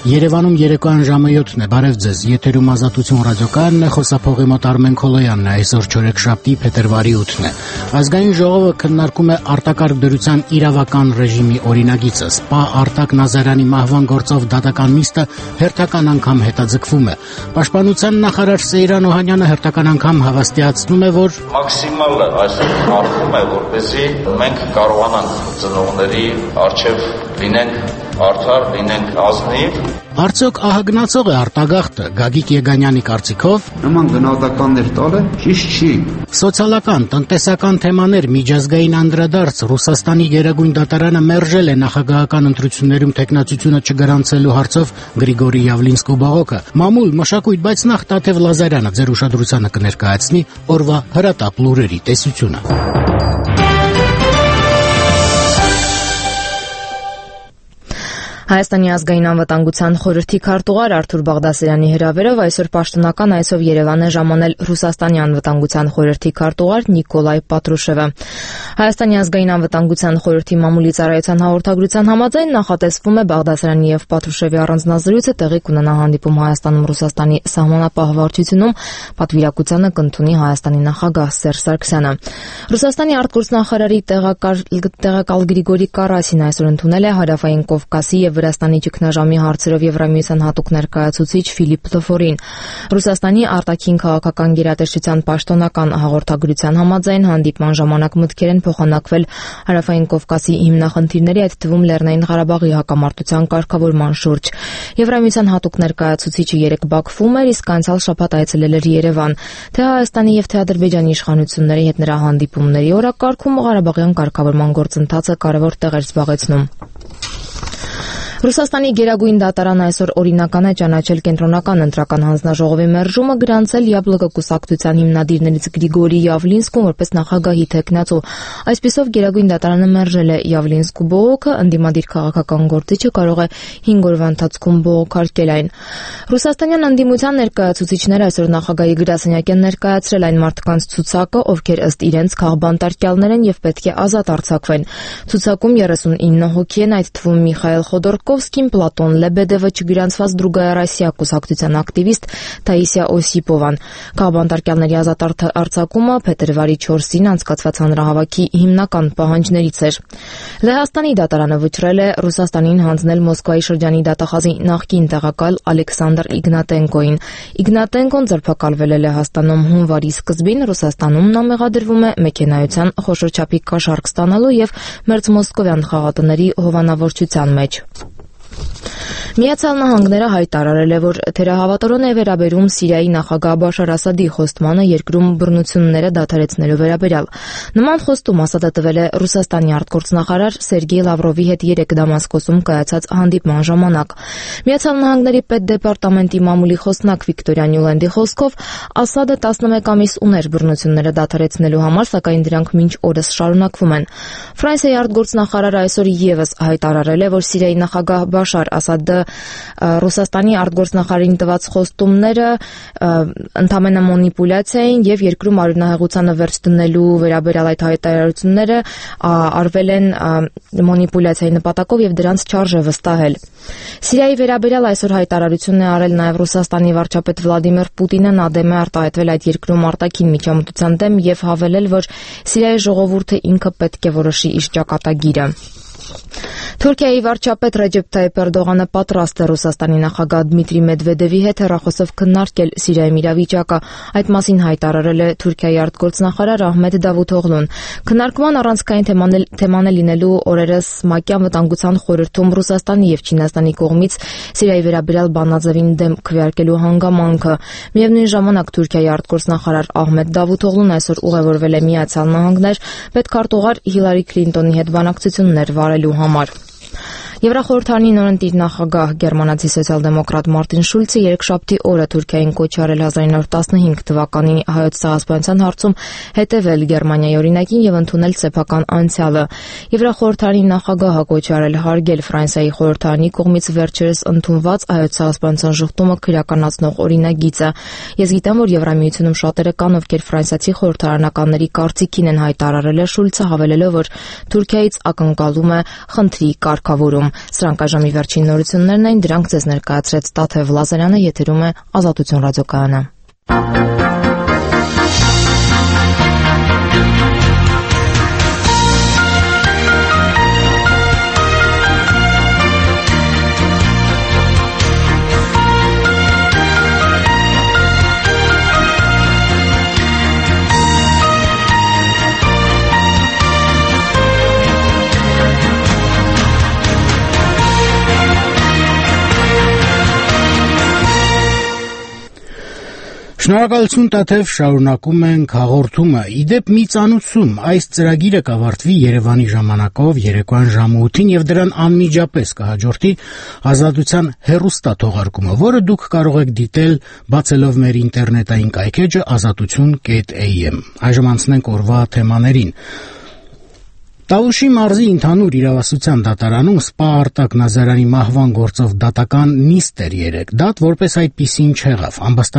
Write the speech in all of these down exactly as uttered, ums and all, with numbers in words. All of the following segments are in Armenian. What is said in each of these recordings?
Երևանում երեկոյան ժամը յոթն է, բարև ձեզ, եթերում Ազատություն ռադիոկայանն է, խոսափողի մոտ Արմեն Քոլոյանն է, այսօր չորեքշաբթի փետրվարի ութն է։ Ազգային ժողովը քննարկում է արտակարգ դրության իրավական ռեժիմի օրինագիծը, սպա Արտակ Նազարյանի մահվան գործով դատական նիստը հերթական անգամ հետաձգվում է։ Պաշտպանության նախարար Սեյրան Օհանյանը հերթական անգամ հավաստիացնում է, որ մաքսիմալը այսօր արվում է, որպեսզի մենք կարողանանք ծնողների առջև լինենք արդար, լինենք ազնիվ։ Արդյոք ահագնացող է արտագաղթը, Գագիկ Եգանյանի կարծիքով նման գնահատականներ տալը ճիշտ չի։ Սոցիալական, տնտեսական թեմաներ, միջազգային անդրադարձ, Ռուսաստանի գերագույն դատարանը մերժել է նախագահական ընտրություններում թեկնածությունը չգրանցելու հարցով Գրիգորի Յավլինսկու բողոքը։ Մամուլ, մշակույթ, բայց նախ Տաթև Լազարյանը ձեր ուշադրությանը կներկայացնի օրվա հրատապ լուրերի տեսությունը։ Հայաստանի ազգային անվտանգության խորհրդի քարտուղար Արթուր Բաղդասարյանի հրավերով այսօր պաշտոնական այցով Երևան է ժամանել Ռուսաստանի անվտանգության խորհրդի քարտուղար Նիկոլայ Պատրուշևը։ Հայաստանի ազգային անվտանգության խորհրդի մամուլի ծառայության հաղորդագրության համաձայն նախատեսվում է Բաղդասարյանի եւ Պատրուշևի առանձնազրույցը տեղի կունենա հանդիպում Հայաստանում Ռուսաստանի սահմանապահ վարչությունում, պատվիրակությանը կընդունի Հայաստանի նախագահ Սերժ Սարգսյանը։ Ռուսաստանի արտգործնախարարի տեղակալ Գրիգորի Կարասին այսօր ընդունել է Հարավային Կովկասի եւ Վրաստանի ճգնաժամի հարցերով Եվրամիության հատուկ ներկայացուցիչ Ֆիլիպ Լոֆորին։ Ռուսաստանի արտաքին քաղաքական գերատեսչության պաշտոնական հաղորդագրության համաձայն հանդիպման ժամանակ մտքեր են փոխանակվել Հարավային Կովկասի հիմնախնդիրների, այդ թվում Լեռնային Ղարաբաղի հակամարտության կարգավորման շուրջ։ Եվրամիության հատուկ ներկայացուցիչը երեկ Բաքվում էր, իսկ անցյալ շաբաթ այցելել էր Երևան։ Թե Հայաստանի եւ թե Ադրբեջանի իշխանությունների հետ նրա հանդիպումների օրակարգում Ղարաբաղյան կարգավորման գործընթացը կարևոր տեղ էր զբաղեցնում։ Ռուսաստանի գերագույն դատարանը այսօր օրինական է ճանաչել կենտրոնական ընտրական հանձնաժողովի մերժումը գրանցել Յաբլոկը կուսակցության հիմնադիրներից Գրիգորի Յավլինսկուն որպես նախագահի թեկնածու։ Այսպիսով գերագույն դատարանը մերժել է Յավլինսկու բողոքը, ընդդիմադիր քաղաքական գործիչը կարող է հինգ օրվա ընթացքում բողոքարկել այն։ Ռուսաստանյան ընդդիմության ներկայացուցիչները այսօր նախագահի գրասենյակ են ներկայացրել այն մարդկանց ցուցակը, ովքեր ըստ իրենց քաղբանտարկյալներ են եւ պետք է ազատ արձակվեն։ Ցուցակում երեսունինը հոգի են, այդ թվում Միխայել Խոդորկովսկին, Պլատոն Լեբեդևը, չգրանցված Դրուգայա Ռոսիա կուսակցության ակտիվիստ Թաիսիա Օսիպովան։ Քաղբանտարկյալների ազատ արձակումը փետրվարի չորսին անցկացված հանրահավաքի հիմնական պահանջներից էր։ Լեհաստանի դատարանը վճռել է Ռուսաստանին հանձնել Մոսկվայի շրջանի դատախազի նախկին տեղակալ Ալեքսանդր Իգնատենկոին։ Իգնատենկոն ձերբակալվել է Լեհաստանում հունվարի սկզբին, Ռուսաստանում նա մեղադրվում է մեքենայության խոշոր չափի կաշառք ստանալու եւ մերձմոսկովյան խաղատների հովանավորչության մեջ։ Միացյալ Նահանգները հայտարարել է, որ թերահավատորեն է վերաբերում Սիրիայի նախագահ Բաշար Ասադի խոստմանը երկրում բռնությունները դադարեցնելու վերաբերյալ։ Նման խոստում Ասադը տվել է Ռուսաստանի արտգործնախարար Սերգեյ Լավրովի հետ երեկ Դամասկոսում կայացած հանդիպման ժամանակ։ Միացյալ Նահանգների պետդեպարտամենտի մամուլի խոսնակ Վիկտորիա Նյուլենդի խոսքով Ասադը տասնմեկ ամիս ուներ բռնությունները դադարեցնելու համար, սակայն դրանք մինչ օրս շարունակվում են։ Ֆրանսիայի արտգործնախարարը այսօր եւս հայտարարել է, որ Սիրիայի նախագահ Բաշար Ասադը Ռուսաստանի արտգործնախարարին տված խոստումները ընդամենը մանիպուլյացիա էին եւ երկրում արյունահեղությանը վերջ դնելու վերաբերյալ այդ հայտարարությունները արվել են մանիպուլյացիայի նպատակով եւ դրանց չարժե վստահել։ Սիրիայի վերաբերյալ այսօր հայտարարություն է արել նաեւ Ռուսաստանի վարչապետ Վլադիմիր Պուտինը, նա դեմ է արտահայտվել այդ երկրում արտաքին միջամտության դեմ եւ հավելել, որ Սիրիայի ժողովուրդը ինքը պետք է որոշի իր ճակատագիրը։ Թուրքիայի վարչապետ Ռեջեփ Թայիփ Էրդողանը պատրաստ է Ռուսաստանի նախագահ Դմիտրի Մեդվեդևի հետ հեռախոսով քննարկել Սիրիայի իրավիճակը։ Այդ մասին հայտարարել է Թուրքիայի արտգործնախարար Ահմեդ Դավութօղլուն։ Քննարկման առանցքային թեման է լինելու օրերս ՄԱԿ-ի անվտանգության խորհրդում Ռուսաստանի եւ Չինաստանի կողմից Սիրիայի վերաբերյալ բանաձևին դեմ քվեարկելու հանգամանքը։ Միևնույն ժամանակ Թուրքիայի արտգործնախարար Ահմեդ Դավութօղլուն այսօր ուղևորվել է Միացյալ Նահանգներ պետքարտուղար Հիլարի Քլինտոնի հետ բանակցություններ վարելու համար։ Եվրախորհրդարանի նորընտիր նախագահ գերմանացի սոցիալ-դեմոկրատ Մարտին Շուլցը երկշաբթի օրը Թուրքիային կոչ արել հազար ինը հարյուր տասնհինգ թվականի հայոց ցեղասպանության հարցում հետևել Գերմանիայի օրինակին եւ ընդունել սեփական անցյալը։ Եվրախորհրդարանի նախագահը կոչ արել հարգել Ֆրանսիայի խորհրդարանի կողմից վերջերս ընդունված հայոց ցեղասպանության շղթումը քրեականացնող օրինագիծը։ Ես գիտեմ, որ Եվրամիությունում շատերը կան, ովքեր ֆրանսիացի խորհրդարանականների կարծիքին են հայտարարել է Շուլցը, հավելելով, որ Թուրքիայից ակնկալում է խնդրի կարգ կարգավորում։ Սրանք այժմի վերջին նորություններն են, դրանք ձեզ ներկայացրեց Տաթև Լազարյանը, եթերում է Ազատություն ռադիոկայանը։ Շնորհակալություն Տաթև, շարունակում ենք հաղորդումը։ Իդեպ մի ծանուցում, այս ծրագիրը կավարտվի Երևանի ժամանակով երեկոյան ժամը ութին եւ դրան անմիջապես կհաջորդի Ազատության հեռուստաթողարկումը, որը դուք կարող եք դիտել բացելով մեր ինտերնետային կայքէջը ազատություն կետ էյ էմ։ Այժմ անցնենք օրվա թեմաներին։ Տավուշի մարզի ընդհանուր իրավասության դատարանում Սպա Արտակ Նազարյանի մահվան գործով դատական նիստ էր երեկ։ Դատ որպես այդպիսին չեղավ։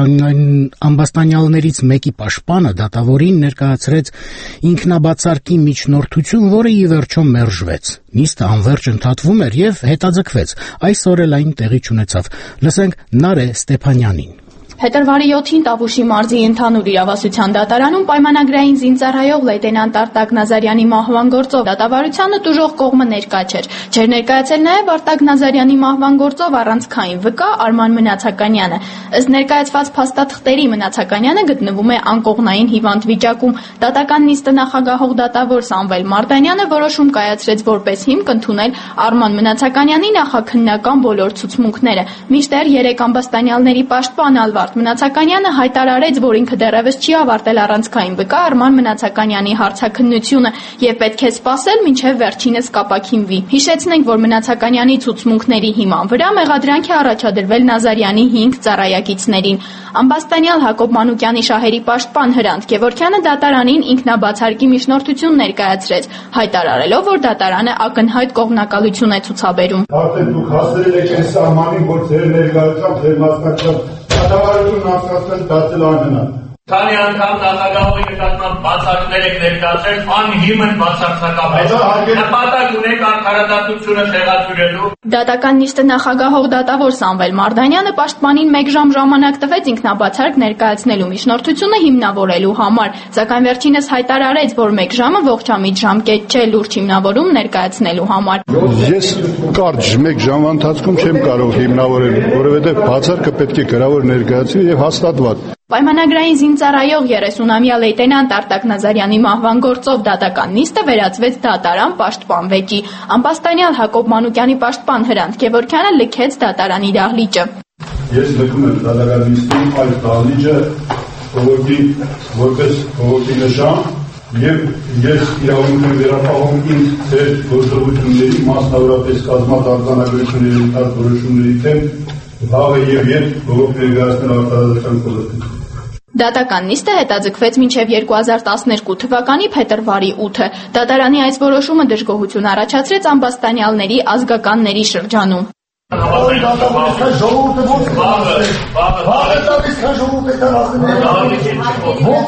Ամբաստանյալներից մեկի պաշտպանը դատավորին ներկայացրեց ինքնաբացարկի միջնորդություն, որը ի վերջո մերժվեց։ Նիստը անվերջ ընդհատվում էր եւ հետաձգվեց։ Այսօր էլ այն տեղի չունեցավ։ Լսենք Նարե Ստեփանյանին։ Փետրվարի յոթին Տավուշի մարզի ընդհանուր իրավասության դատարանում պայմանագրային զինծառայող լեյտենանտ Արտակ Նազարյանի մահվան գործով դատավարությանը տուժող կողմը ներկա չէր։ Չէր ներկայացել նաև Արտակ Նազարյանի մահվան գործով առանցքային վկա Արման Մնացականյանը։ Ըստ ներկայացված փաստաթղթերի Մնացականյանը գտնվում է անկողնային հիվանդ վիճակում։ Դատական նիստը նախագահող դատավոր Սամվել Մարտանյանը որոշում կայացրեց որպես հիմք ընդունել Արման Մնացականյանի նախաքննական բոլոր ցուցմունքները։ Մինչդեռ երեք ամբաստանյալների պաշտպան Ալվարդ Մնացականյանը հայտարարեց, որ ինքը դեռևս չի ավարտել առանցքային վկա Արման Մնացականյանի հարցաքննությունը եւ պետք է սպասել մինչեւ վերջինս կապաքինվի։ Հիշեցնենք, որ Մնացականյանի ցուցմունքների հիման վրա մեղադրանք է առաջադրվել Նազարյանի հինգ ծառայակիցներին։ Ամբաստանյալ Հակոբ Մանուկյանի շահերի պաշտպան Հրանտ Գևորգյանը դատարանին ինքնաբացարկի միջնորդություն ներկայացրեց, հայտարարելով, որ դատարանը ակնհայտ կողմնակալություն է ցուցաբերում։ Արդեն դուք հասել եք այն սահմանին, որ ձեր ներկայությամբ ձեր մասնակցությամբ դատավարություն անցկացնել դարձել անհնար։ Քանի անգամ նախագահողի նկատմամբ բացառներ եք ներկայացրել անհիմն բացարձակապես։ Նպատակ ունեք արդարադատությունը տեղացրելու։ Դատական նիստը նախագահող դատավոր Սամվել Մարտանյանը պաշտպանին մեկ ժամ ժամանակ տվեց ինքնաբացարկ ներկայացնելու միջնորդությունը հիմնավորելու համար, սակայն վերջինս հայտարարեց, որ մեկ ժամը ողջամիտ ժամկետ չէ լուրջ հիմնավորում ներկայացնելու համար։ Ես կարճ մեկ ժամվա ընթացքում չեմ կարող հիմնավորել, որովհետև բացարկը պետք է գրավոր ներկայացվի եւ հաստատված։ Պայմանագրային զինծառայող երեսունամյա լեյտենանտ Արտակ Նազարյանի մահվան գործով դատական նիստը վերածվեց դատարան պաշտպան վեճի։ Ամբաստանյալ Հակոբ Մանուկյանի պաշտպան Հրանտ Գևորգյանը լքեց դատարանի դահլիճը։ Ես լքում եմ դատական նիստում այս դահլիճը ողորմի որպես ողորմի նշան եւ ես իրավունք եմ վերապահում ինձ ձեր գործողությունների մասնավորապես կազմակերպությունների ընթացք որոշումների թեմ վաղը եւ երբ ողորմի ներկայացնել արտադրության կոլեկտիվ։ Դատական նիստը հետաձգվեց մինչև երկու հազար տասներկու թվականի փետրվարի ութը։ Դատարանի այս որոշումը դժգոհություն առաջացրեց ամբաստանյալների ազգականների շրջանում։ Ой, надо было сказать, желудок, вот бабы, бабы, бабы, надо сказать, желудок, это разные. Вот,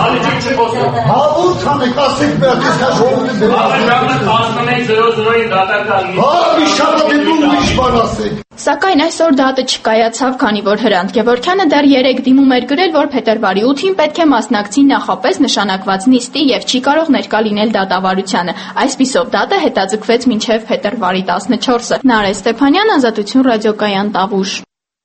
вот, а вот там и касик, надо сказать, желудок. Бабы, жамна, касманы, зеро-зеро-ի դատական։ Բաբի, շատը դու ինչ բանասեք։ Սակայն այսօր դատը չկայացավ, քանի որ Հրանտ Գևորգյանը դեռ երեք դիմում էր գրել, որ փետրվարի ութին պետք է մասնակցի նախապես նշանակված նիստի եւ չի կարող ներկա լինել դատավարությանը։ Այսպիսով դատը հետաձգվեց մինչեւ փետրվարի տասնչորսը։ Նարե Ստեփանյան, Ազատություն ռադիոկայան, Տավուշ։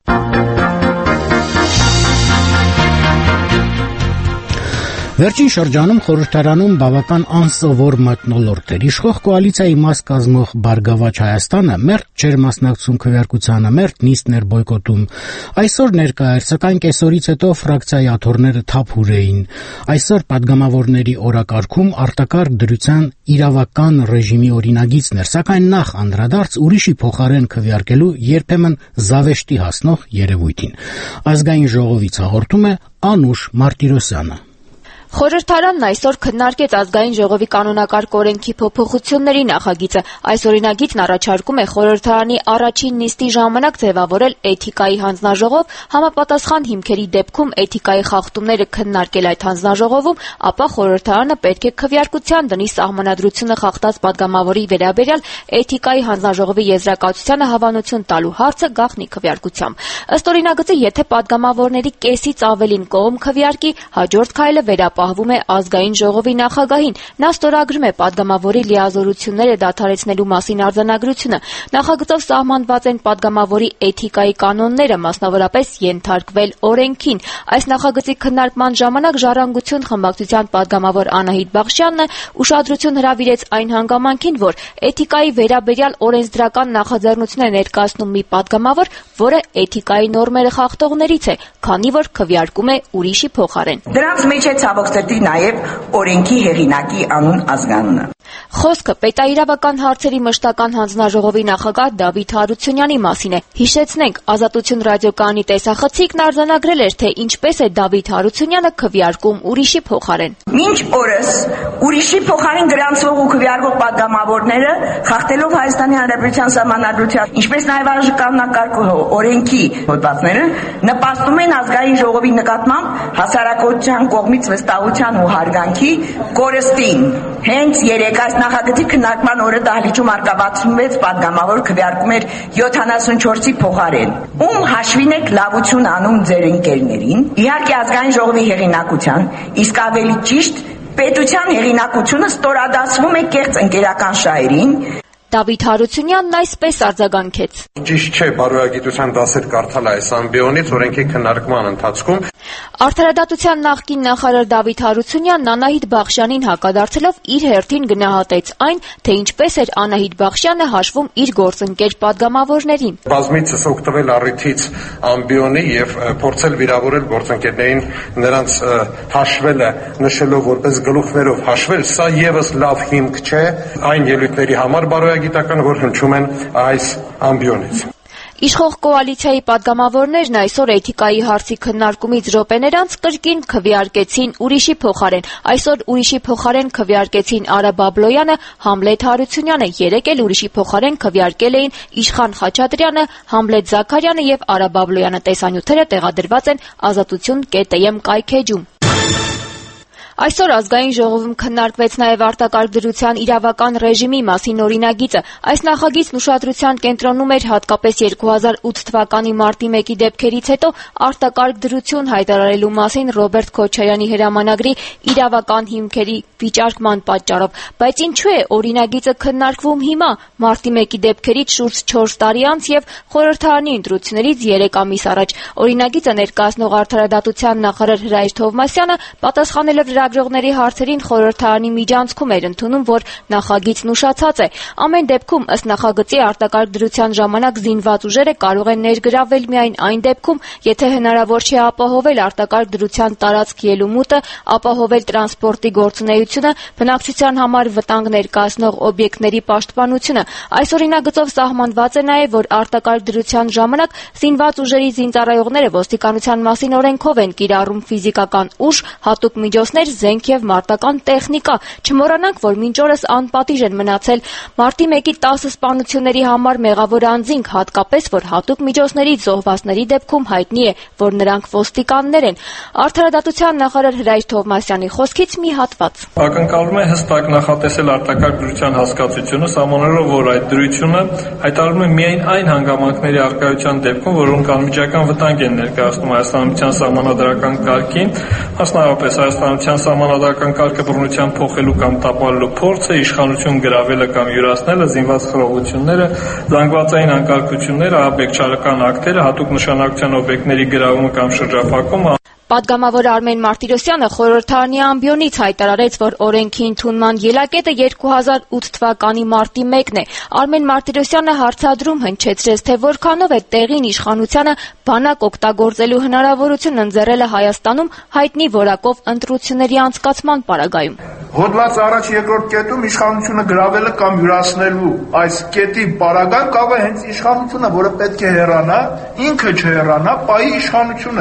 Վերջին շրջանում խորհրդարանում բավական անսովոր մթնոլորտ էր։ Իշխող կոալիցիայի մաս կազմող Բարգավաճ Հայաստանը մերթ չէր մասնակցում քվեարկությանը, մերթ նիստներ բոյկոտում։ Այսօր ներկա էր, սակայն կեսօրից հետո ֆրակցիայի աթոռները թափուր էին։ Այսօր падգամավորների օրակարգում արտակարգ դրության իրավական ռեժիմի օրինագիծն էր, սակայն նախ անդրադարձ ուրիշի փոխարեն քվեարկելու երբեմն զավեշտի հասնող երևույթին։ Ազգային ժողովից հաղորդում է Անուշ Մարտիրոսյանը։ Խորհրդարանն այսօր քննարկեց ազգային ժողովի կանոնակարգ օրենքի փոփոխությունների նախագիծը։ Այս օրինագիծն առաջարկում է խորհրդարանի առաջին նիստի ժամանակ ձևավորել էթիկայի հանձնաժողով, համապատասխան հիմքերի դեպքում էթիկայի խախտումները քննարկել այդ հանձնաժողովում, ապա խորհրդարանը պետք է քվեարկության դնի սահմանադրությունը խախտած падգամավորի վերաբերյալ էթիկայի հանձնաժողովի եզրակացությանը հավանություն տալու հարցը գաղտնի քվեարկությամբ։ Ըստ օրինագծի, եթե падգամավորների կեսից ավելին կողմ քվեարկի, հաջորդ քայլը վերապահվում է ազգային ժողովի նախագահին։ Նա ստորագրում է падգամավորի լիազորությունները դադարեցնելու մասին արձանագրությունը։ Նախագծով սահմանված են падգամավորի էթիկայի կանոնները, մասնավորապես ենթարկվել օրենքին։ Այս նախագծի քննարկման ժամանակ «Ժառանգություն» խմբակցության падգամավոր Անահիտ Բախշյանն ուշադրություն հրավիրեց այն հանգամանքին, որ էթիկայի վերաբերյալ օրենսդրական նախաձեռնություն է ներկայացնում մի падգամավոր, որը էթիկայի նորմերը խախտողներից է, քանի որ քվեարկում է ուրիշի փոխարեն։ Դրանց մեջ է ցավոք սրտի նաև օրենքի հեղինակի անուն ազգանունը։ Խոսքը պետաիրավական հարցերի մշտական հանձնաժողովի նախագահ Դավիթ Հարությունյանի մասին է։ Հիշեցնենք, Ազատություն ռադիոկայանի տեսախցիկն արձանագրել էր, թե ինչպես է Դավիթ Հարությունյանը քվեարկում ուրիշի փոխարեն։ Մինչ օրս ուրիշի փոխարեն գրանցվող ու քվեարկող падգամավորները խախտելով Հայաստանի Հանրապետության Սահմանադրության, ինչպես նաև կանոնակարգ օրենքի հոդվածները, նպաստում են ազգային ժողովի նկատմամբ հասարակության կողմից վստահության ու հարգանքի կորստին։ Հենց երեք այս նախագծի քննարկման օրը դահլիճում արկաբացվեց падգամավոր քվեարկում էր յոթանասունչորսի փոխարեն։ Ում հաշվին եք լավություն անում ձեր ընկերներին, իհարկե ազգային ժողովի հեղինակության, իսկ ավելի ճիշտ պետության հեղինակությունը ստորադասվում է կեղծ ընկերական շահերին։ Դավիթ Հարությունյանն այսպես արձագանքեց. Ճիշտ չէ բարոյագիտության դասեր կարդալ այս ամբիոնից օրենքի քննարկման ընթացքում։ Արդարադատության նախկին նախարար Դավիթ Հարությունյանն Անահիտ Բախշյանին հակադարձելով իր հերթին գնահատեց այն, թե ինչպես էր Անահիտ Բախշյանը հաշվում իր գործընկեր падգամավորներին։ Բազմիցս օգտվել առիթից ամբիոնի եւ փորձել վիրավորել գործընկերներին, նրանց հաշվելը նշելով որպես գլուխներով հաշվել, սա եւս լավ հիմք չէ այն ելույթների համար բարոյագիտական, որ հնչում են այս ամբիոնից։ Իշխող կոալիցիայի падգամավորներն այսօր էթիկայի հարցի քննարկումից րոպեներ անց կրկին քվեարկեցին ուրիշի փոխարեն։ Այսօր ուրիշի փոխարեն քվեարկեցին Արա Բաբլոյանը, Համլետ Հարությունյանը, երեկ էլ ուրիշի փոխարեն քվեարկել էին Իշխան Խաչատրյանը, Համլետ Զաքարյանը եւ Արա Բաբլոյանը։ Տեսանյութերը տեղադրված են ազատություն կետ էմ կայքեջում։ Այսօր ազգային ժողովում քննարկվեց նաև արտակարգ դրության իրավական ռեժիմի մասին օրինագիծը։ Այս նախագիծն ուշադրության կենտրոնում էր հատկապես երկու հազար ութ թվականի մարտի մեկի դեպքերից հետո արտակարգ դրություն հայտարարելու մասին Ռոբերտ Քոչարյանի հրամանագրի իրավական հիմքերի վիճարկման պատճառով։ Բայց ինչու է օրինագիծը քննարկվում հիմա, մարտի մեկի դեպքերից շուրջ չորս տարի անց եւ խորհրդարանի ընտրություններից երեք ամիս առաջ։ Օրինագիծը ներկայացնող արդարադատության նախարար Հրայր Թովմասյանը պատասխանելով լրագրողների հարցերին խորհրդարանի միջանցքում էր ընդունում, որ նախագիծն ուշացած է։ Ամեն դեպքում ըստ նախագծի արտակարգ դրության ժամանակ զինված ուժերը կարող են ներգրավել միայն այն դեպքում, եթե հնարավոր չէ ապահովել արտակարգ դրության տարածք ելումուտը, ապահովել տրանսպորտի գործունեությունը, բնակչության համար վտանգ ներկայացնող օբյեկտների պաշտպանությունը։ Այս օրինագծով սահմանված է նաև, որ արտակարգ դրության ժամանակ զինված ուժերի զինծառայողները ոստիկանության մասին օրենքով են կիրառում ֆիզիկական ուժ, հատուկ միջոցներ, զենք եւ մարտական տեխնիկա։ Չմոռանանք, որ մինչ օրս անպատիժ են մնացել մարտի մեկի տասը սպանությունների համար մեղավոր անձինք, հատկապես որ հատուկ միջոցների զոհվածների դեպքում հայտնի է, որ նրանք ոստիկաններ են։ Արդարադատության նախարար Հրայր Թովմասյանի խոսքից մի հատված. Ակնկալվում է հստակ նախատեսել արտակարգ դրության հասկացությունը, սահմանելով, որ այդ դրությունը հայտարարում է միայն այն հանգամանքների առկայության դեպքում, որոնք անմիջական վտանգ են ներկայացնում Հայաստանության սահմանադրական կարգին, մասնավորապես Հայաստանության սահմանադրական կարգը բռնության փոխելու կամ տապալելու փորձը, իշխանություն գրավելը կամ յուրացնելը, զինված խռովությունները, զանգվածային անկարգությունները, ահաբեկչական ակտերը, հատուկ նշանակության օբյեկտների գրավումը կամ շրջափակումը։ Պատգամավոր Արմեն Մարտիրոսյանը խորհրդարանի ամբիոնից հայտարարեց, որ օրենքի ընդունման ելակետը երկու հազար ութ թվականի մարտի մեկն է։ Արմեն Մարտիրոսյանը հարցադրում հնչեցրեց, թե որքանով է տեղին իշխանությանը բանակ օգտագործելու հնարավորություն ընձեռելը Հայաստանում հայտնի որակով ընտրությունների անցկացման պարագայում։ Հոդված առաջ երկրորդ կետում իշխանությունը գրավելը կամ յուրացնելու այս կետի պարագայում կարող է հենց իշխանությունը, որը պետք է հեռանա, ինքը չհեռանա, պայի իշխանությունը։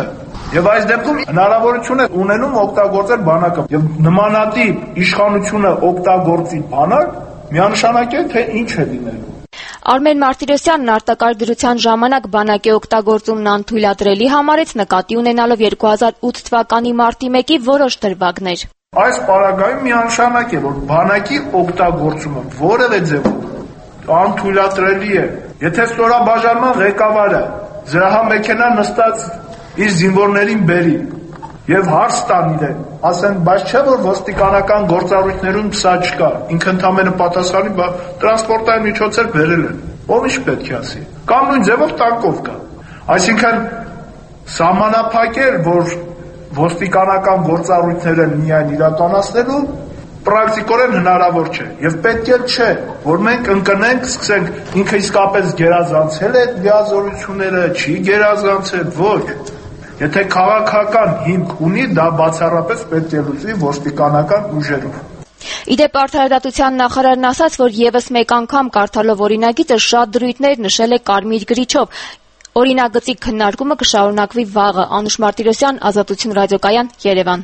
Եվ այս դեպքում հնարավորություն է ունենում օգտագործել բանակը։ Եվ նմանատիպ իշխանությունը օգտագործի բանակ, միանշանակ է, թե ինչ է լինելու։ Արմեն Մարտիրոսյանն արտակարգ դրության ժամանակ բանակի օգտագործումն անթույլատրելի համարեց, նկատի ունենալով երկու հազար ութ թվականի մարտի մեկի որոշ դրվագներ։ Այս պարագայում միանշանակ է, որ բանակի օգտագործումը որևէ ձևով անթույլատրելի է։ Եթե ստորաբաժանման ղեկավարը զրահամեքենա նստած իր զինվորներին բերի եւ հարց տան իրեն, ասեն, բայց չէ որ ոստիկանական գործառույթներում սա չկա, ինքը ընդամենը պատասխանի, բա տրանսպորտային միջոցներ բերել են, ով ինչ պետք է ասի, կամ նույն ձևով տանկով կա, այսինքն սահմանափակել, որ ոստիկանական գործառույթները միայն իրականացնելու պրակտիկորեն հնարավոր չէ եւ պետք էլ չէ, որ մենք ընկնենք, սկսենք ինքը իսկապես գերազանցել է լիազորությունները, չի գերազանցել, ոչ։ Եթե քաղաքական հիմք ունի, դա բացառապես պետք է լուծվի ոստիկանական ուժերով։ Իդեպ արդարադատության նախարարն ասաց, որ եւս մեկ անգամ կարդալով օրինագիծը շատ դրույթներ նշել է կարմիր գրիչով։ Օրինագծի քննարկումը կշարունակվի վաղը։ Անուշ Մարտիրոսյան, Ազատություն ռադիոկայան, Երևան։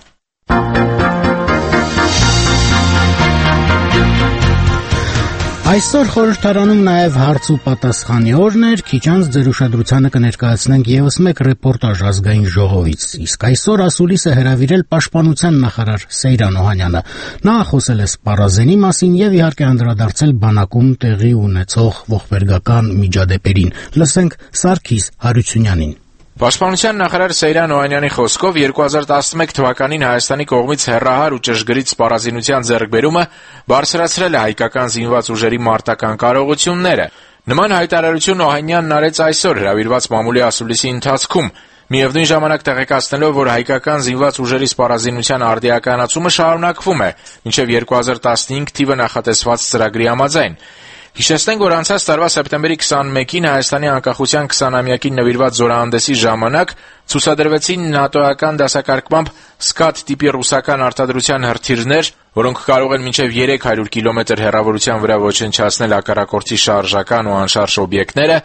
Այսօր խորհրդարանում նաև հարց ու պատասխանի օրն էր, քիչ անց ձեր ուշադրությանը կներկայացնենք եւս մեկ ռեպորտաժ ազգային ժողովից։ Իսկ այսօր ասուլիս է հրավիրել պաշտպանության նախարար Սեյրան Օհանյանը։ Նա խոսել է սպառազենի մասին եւ իհարկե անդրադարձել բանակում տեղի ունեցող ողբերգական միջադեպերին։ Լսենք Սարգիս Հարությունյանին։ Պաշտպանության նախարար Սեյրան Օհանյանի խոսքով երկու հազար տասնմեկ թվականին Հայաստանի կողմից հեռահար ու ճշգրիտ սպառազինության ձեռքբերումը բարձրացրել է հայկական զինված ուժերի մարտական կարողությունները։ Նման հայտարարություն Օհանյանն արեց այսօր հրավիրված մամուլի ասուլիսի ընթացքում, միևնույն ժամանակ տեղեկացնելով, որ հայկական զինված ուժերի սպառազինության արդիականացումը շարունակվում է, մինչև երկու հազար տասնհինգ թիվը նախատեսված ծրագրի համաձայն։ Հիշեցնենք, որ անցած տարվա սեպտեմբերի քսանմեկին Հայաստանի անկախության քսանամյակին նվիրված զորահանդեսի ժամանակ ցուցադրվեցին նատոական դասակարգմամբ սկադ տիպի ռուսական արտադրության հրթիռներ, որոնք կարող են մինչև երեք հարյուր կիլոմետր հեռավորության վրա ոչնչացնել հակառակորդի շարժական ու անշարժ օբյեկտները,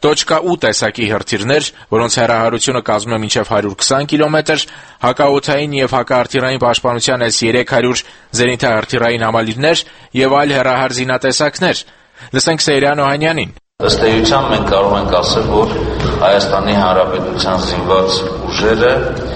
.ու տեսակի հրթիռներ, որոնց հեռահարությունը կազմում է մինչև հարյուր քսան կիլոմետր, հակաօդային եւ հակահրթիռային պաշտպանության էս երեք հարյուր զենիթահրթիռային համալիրներ եւ այլ հեռահար զինատեսակներ։ Լսենք Սեյրան Օհանյանին։ Ըստ էության մենք կարող ենք ասել, որ Հայաստանի Հանրապետության զինված ուժերը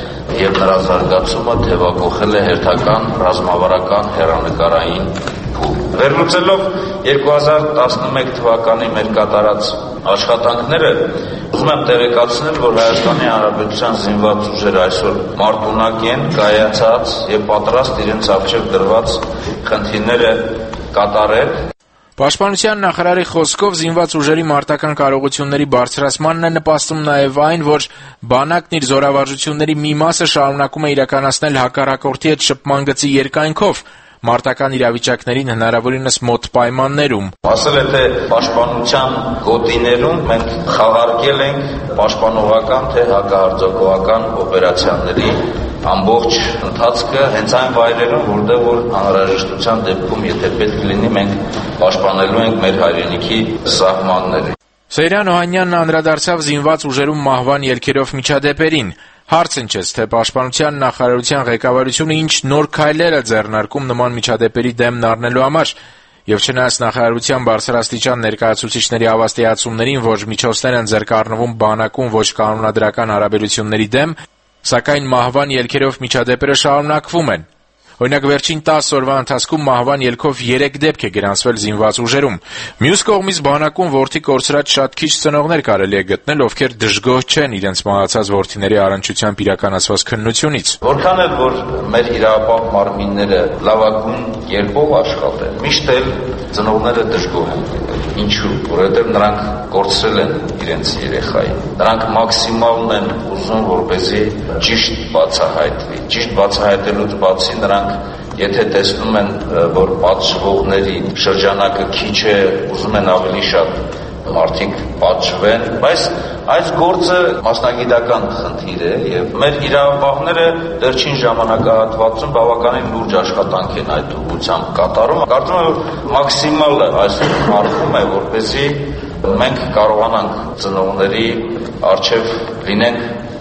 եւ նրա զարգացումը թեւակողել է հերթական ռազմավարական հեռանկարային փուլ։ Վերլուծելով երկու հազար տասնմեկ թվականի մեր կատարած աշխատանքները, ուզում եմ տեղեկացնել, որ Հայաստանի Հանրապետության զինված ուժերը այսօր մարտունակ են, կայացած եւ պատրաստ իրենց առջեւ դրված խնդիրները կատարել։ Պաշտպանության նախարարի խոսքով զինված ուժերի մարտական կարողությունների բարձրացմանն է նպաստում նաև այն, որ բանակն իր զորավարժությունների մի մասը շարունակում է իրականացնել հակառակորդի հետ շփման գծի երկայնքով, մարտական իրավիճակներին հնարավորինս մոտ պայմաններում։ Ասել է, թե պաշտպանության գոտիներում մենք խաղարկել ենք պաշտպանողական թե հակահարձակողական օպերացիաների ամբողջ ընթացքը հենց այն վայրերում, որտեղ որ անհրաժեշտության դեպքում, եթե պետք լինի, մենք պաշտպանելու ենք մեր հայրենիքի սահմանները։ Սեյրան Օհանյանն անդրադարձավ զինված ուժերում մահվան ելքերով միջադեպերին։ Հարց ընչեց, թե պաշտպանության նախարարության ղեկավարությունը ինչ նոր քայլեր է ձեռնարկում նման միջադեպերի դեմն առնելու համար, եւ չնայած նախարարության բարձրաստիճան ներկայացուցիչների հավաստիացումներին, որ միջոցներ են ձեռնարկվում բանակում ոչ կանոնադրական հարաբերությունների դեմ, սակայն մահվան ելքերով միջադեպերը շարունակվում են։ Օրինակ, վերջին տասը օրվա ընթացքում մահվան ելքով երեք դեպք է գրանցվել զինված ուժերում։ Մյուս կողմից բանակում որդի կորցրած շատ քիչ ծնողներ կարելի է գտնել, ովքեր դժգոհ չեն իրենց մահացած որդիների առնչությամբ իրականացված քննությունից։ Որքան էլ որ մեր իրավապահ մարմինները լավագույն կերպով աշխատեն, միշտ էլ ծնողները դժգոհ են։ Ինչու՞։ Որովհետև նրանք կորցրել են իրենց երեխային։ Նրանք մաքսիմալն են ուզում, որպեսզի ճիշտ բացահայտվի։ Ճիշտ բացահայտելուց բացի նրանք եթե տեսնում են, որ պատժվողների շրջանակը քիչ է, ուզում են ավելի շատ մարդիկ պատժվեն, բայց այս գործը մասնագիտական խնդիր է եւ մեր իրավապահները վերջին ժամանակահատվածում բավականին լուրջ աշխատանք են այդ ուղղությամբ կատարում։ Կարծում եմ, որ մաքսիմալը այսօր արվում է, որպեսզի մենք կարողանանք ծնողների առջև լինենք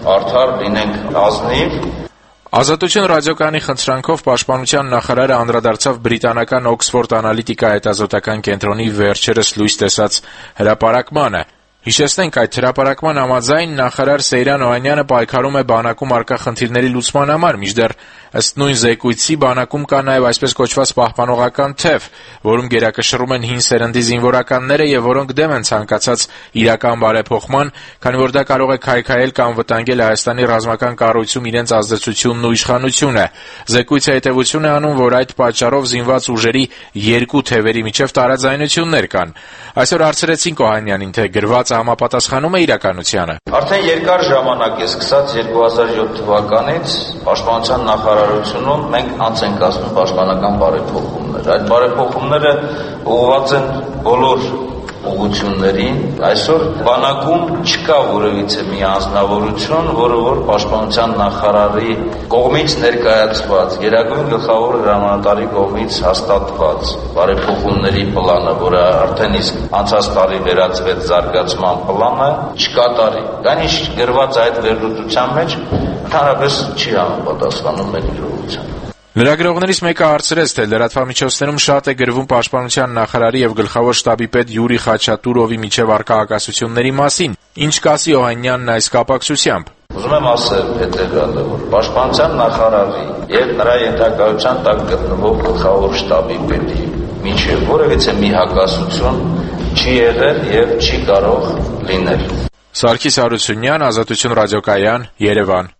արդար, լինենք ազնիվ։ Ազատություն ռադիոկայանի խնդրանքով պաշտպանության նախարարը անդրադարձավ բրիտանական Օքսֆորդ անալիտիկա հետազոտական կենտրոնի վերջերս լույս տեսած հրապարակմանը։ Հիշեցնենք, այդ հրապարակման համաձայն նախարար Սեյրան Օհանյանը պայքարում է բանակում առկա խնդիրների լուծման համար, մինչդեռ ըստ նույն զեկույցի բանակում կա նաև այսպես կոչված պահպանողական թեւ, որում գերակշռում են հին սերնդի զինվորականները եւ որոնք դեմ են ցանկացած իրական բարեփոխման, քանի որ դա կարող է քայքայել կամ վտանգել Հայաստանի ռազմական կառույցում իրենց ազդեցությունն ու իշխանությունը։ Զեկույցը հետևություն է անում, որ այդ պատճառով զինված ուժերի երկու թևերի միջև տարաձայնություններ կան։ Այսօր հարցրեցինք Օհանյանին, թե գրված համապատասխանում է իրականությանը։ Արդեն երկար ժամանակ է սկսած երկու հազար յոթ թվականից պաշտպանության նախարարությունում մենք անց ենք կազմում պաշտպանական բարեփոխումներ։ Այդ բարեփոխումները ուղղված են բոլոր ուղղություններին։ Այսօր բանակում չկա որևիցե մի անձնավորություն, որը որ պաշտպանության նախարարի կողմից ներկայացված, գերագույն գլխավոր հրամանատարի կողմից հաստատված բարեփոխումների պլանը, որը արդեն իսկ անցած տարի վերածվեց զարգացման պլանը, չկատարի։ Կան ինչ գրված այդ վերլուծության մեջ ընդհանրապես չի համապատասխանում մեր իրողությանը։ Լրագրողներից մեկը հարցրեց, թե լրատվամիջոցներում շատ է գրվում պաշտպանության նախարարի եւ գլխավոր շտաբի պետ Յուրի Խաչատուրովի միջև առկա հակասությունների մասին։ Ինչ կասի Օհանյանն այս կապակցությամբ։ Ուզում եմ ասել հետեւյալը, որ պաշտպանության նախարարի եւ նրա ենթակայության տակ գտնվող գլխավոր շտաբի պետի միջև որևիցե մի հակասություն չի եղել եւ չի կարող լինել։ Սարգիս Հարությունյան, Ազատություն ռադիոկայան, Երևան։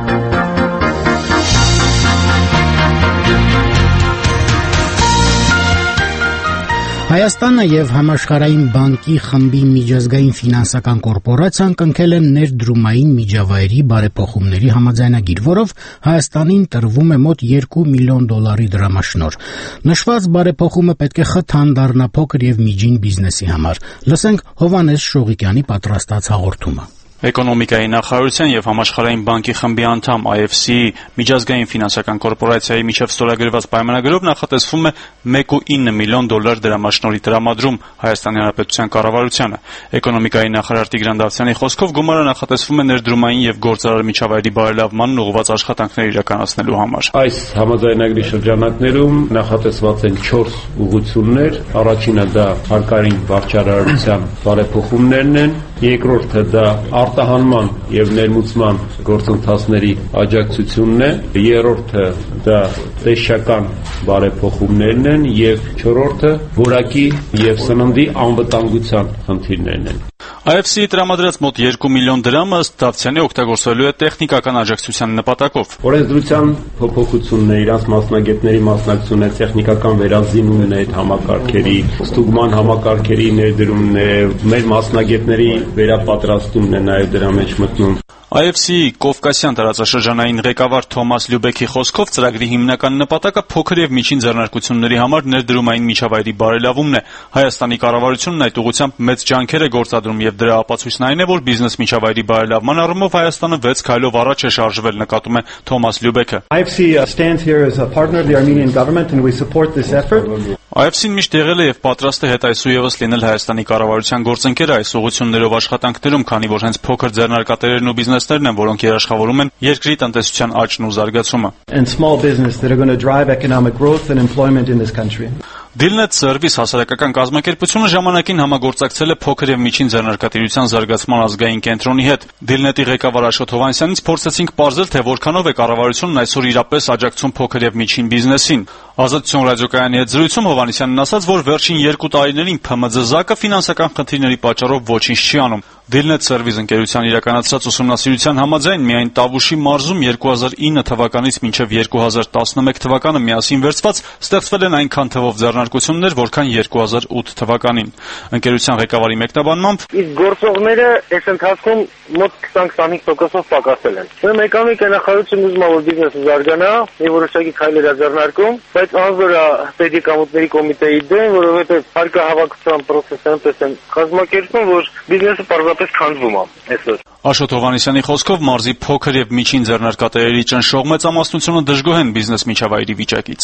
Հայաստանը եւ Համաշխարհային բանկի խմբի միջազգային ֆինանսական կորպորացիան կնքել են ներդրումային միջավայրի բարեփոխումների համաձայնագիր, որով Հայաստանին տրվում է մոտ երկու միլիոն դոլարի դրամաշնորհ։ Նշված բարեփոխումը պետք է խթան դառնա փոքր եւ միջին բիզնեսի համար։ Լսենք Հովհաննես Շողիկյանի պատրաստած հաղորդումը։ Էկոնոմիկայի նախարարության եւ Համաշխարհային բանկի խմբի անդամ I F C-ի միջազգային ֆինանսական կորպորացիայի միջև ստորագրված պայմանագրով նախատեսվում է մեկ կόμμα ինը միլիոն դոլար դրամաշնորհի տրամադրում Հայաստանի Հանրապետության կառավարությանը։ Էկոնոմիկայի նախարար Տիգրան Դավթյանի խոսքով գումարը նախատեսվում է ներդրումային եւ գործարար միջավայրի բարելավմանն ուղղված աշխատանքներ իրականացնելու համար։ Այս համաձայնագրի շրջանակներում նախատեսված են չորս ուղղություններ։ Առաջինը դա հարկային վարչարարության բարեփոխումներն են, երկրորդը դա արտահանման եւ ներմուծման գործընթացների աջակցությունն է, երրորդը դա տեսչական բարեփոխումներն են եւ չորրորդը որակի եւ սննդի անվտանգության խնդիրներն են։ I F C-ի տրամադրած մոտ երկու միլիոն դրամը ըստ Դավթյանի օգտագործվելու է տեխնիկական աջակցության նպատակով։ Օրենսդրության փոփոխությունն է, իրանց մասնագետների մասնակցությունն է, տեխնիկական վերազինումն է, համակարգերի ստուգման համակարգերի ներդրումն է, մեր մասնագետների վերապատրաստումն է նաեւ դրա մեջ մտնում։ I F C-ի Կովկասյան տարածաշրջանային ղեկավար Թոմաս Լյուբեքի խոսքով ծրագրի հիմնական նպատակը փոքր եւ միջին ձեռնարկությունների համար ներդրումային միջավայրի բարելավումն է։ Հայաստանի կառավարությունն այդ ուղղությամբ մեծ ջանքեր է գործադրում եւ դրա ապացույցն այն է, որ բիզնես միջավայրի բարելավման առումով Հայաստանը վեց քայլով առաջ է շարժվել, նկատում է Թոմաս Լյուբեքը։ I F C stands here as a partner of the Armenian government and we support this effort. I F C-ն միշտ եղել է եւ պատրաստ է հետայսուևս լինել Հայաստանի կառավարության գործընկերը այս ուղղություններով աշխատանքներում, քանի որ հենց փոքր ձեռնարկատերերն ու բիզնեսներն են, որոնք երաշխավորում են երկրի տնտեսության աճն ու զարգացումը։ And small business that are going to drive economic growth and employment in this country. Dillnet Service հասարակական կազմակերպությունը ժամանակին համագործակցել է փոքր եւ միջին ձեռնարկատիրության զարգացման ազգային կենտրոնի հետ։ Dillnet-ի ղեկավար Աշոտ Հովհաննիսյանից փորձեցինք պարզել, թե որքանով է կառավարությունն այսօր իրապես աջակցում փոքր եւ միջին բիզնեսին։ Ազատություն ռադիոկայանի հետ զրույցում Հովհաննիսյանն ասաց, որ վերջին երկու տարիներին P M D Z-ը ֆինանսական խնդիրների պատճառով ոչինչ չի անում։ Dillnet Service ընկերության իրականացրած ուսումնասիրության համաձայն միայն Տավուշի մարզում երկու հազար ինը թվականից մինչև երկու հազար տասնմեկ թվականը միասին վերցված ստեղծվել են այնքան թվով ձեռնարկություններ, որքան երկու հազար ութ թվականին։ Ընկերության ղեկավարի մեկնաբանմամբ իսկ գործողները այս ընթացքում մոտ քսան-քսանհինգ տոկոսով պակասել են։ Ուրեմն էկոնոմիկայի նախարարությունը ուզում է, որ բիզնեսը զարգանա, եւ որոշակի քայլեր է ձեռնարկում, բայց անզոր է պետիկամուտների կոմիտեի դեմ, որովհետեւ հարկահավաքության process-ը այնպես են կազմակերպում, որ բիզնեսը պարզապես քանդվում է այսօր։ Աշոտ Հովհաննիսյանի խոսքով մարզի փոքր եւ միջին ձեռնարկատերերի ճնշող մեծամասնությունը դժգոհ են բիզնես միջավայրի վիճակից։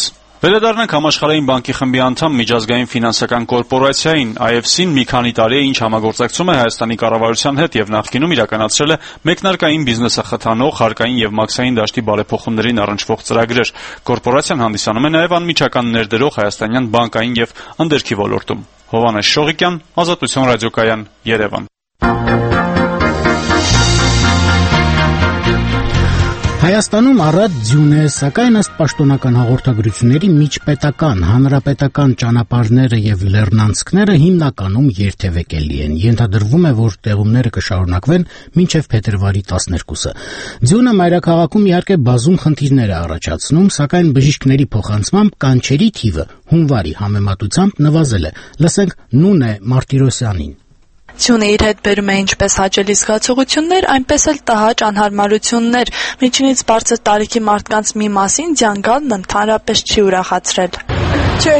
Վերադառնանք Համաշխարհային բանկի խմբի անդամ միջազգային ֆինանսական կորպորացիային I F C-ն մի քանի տարի է ինչ համագործակցում է Հայաստանի կառավարության հետ եւ նախկինում իրականացրել է մեկնարկային բիզնեսը խթանող հարկային եւ մաքսային դաշտի բարեփոխումներին առնչվող ծրագրեր։ Կորպորացիան հանդիսանում է նաեւ անմիջական ներդրող հայաստանյան բանկային եւ ընդերքի ոլորտում։ Հովհաննես Շողիկյան, Ազատություն ռադիոկայան, Երևան։ Հայաստանում առատ ձյուն է, սակայն ըստ պաշտոնական հաղորդագրությունների միջպետական, հանրապետական ճանապարհները եւ լեռնանցքները հիմնականում երթևեկելի են։ Ենթադրվում է, որ տեղումները կշարունակվեն մինչեւ փետրվարի տասներկուսը։ Ձյունը մայրաքաղաքում իհարկե բազում խնդիրներ է առաջացնում, սակայն բժիշկների փոխանցմամբ կանչերի թիվը հունվարի համեմատությամբ նվազել է։ Լսենք Նունե Մարտիրոսյանին։ Ձյունը իր հետ բերում է ինչպես հաճելի զգացողություններ, այնպես էլ տհաճ անհարմարություններ։ Միջինից բարձր տարիքի մարդկանց մի մասին ձյանգալն ընդհանրապես չի ուրախացրել։ Չէ։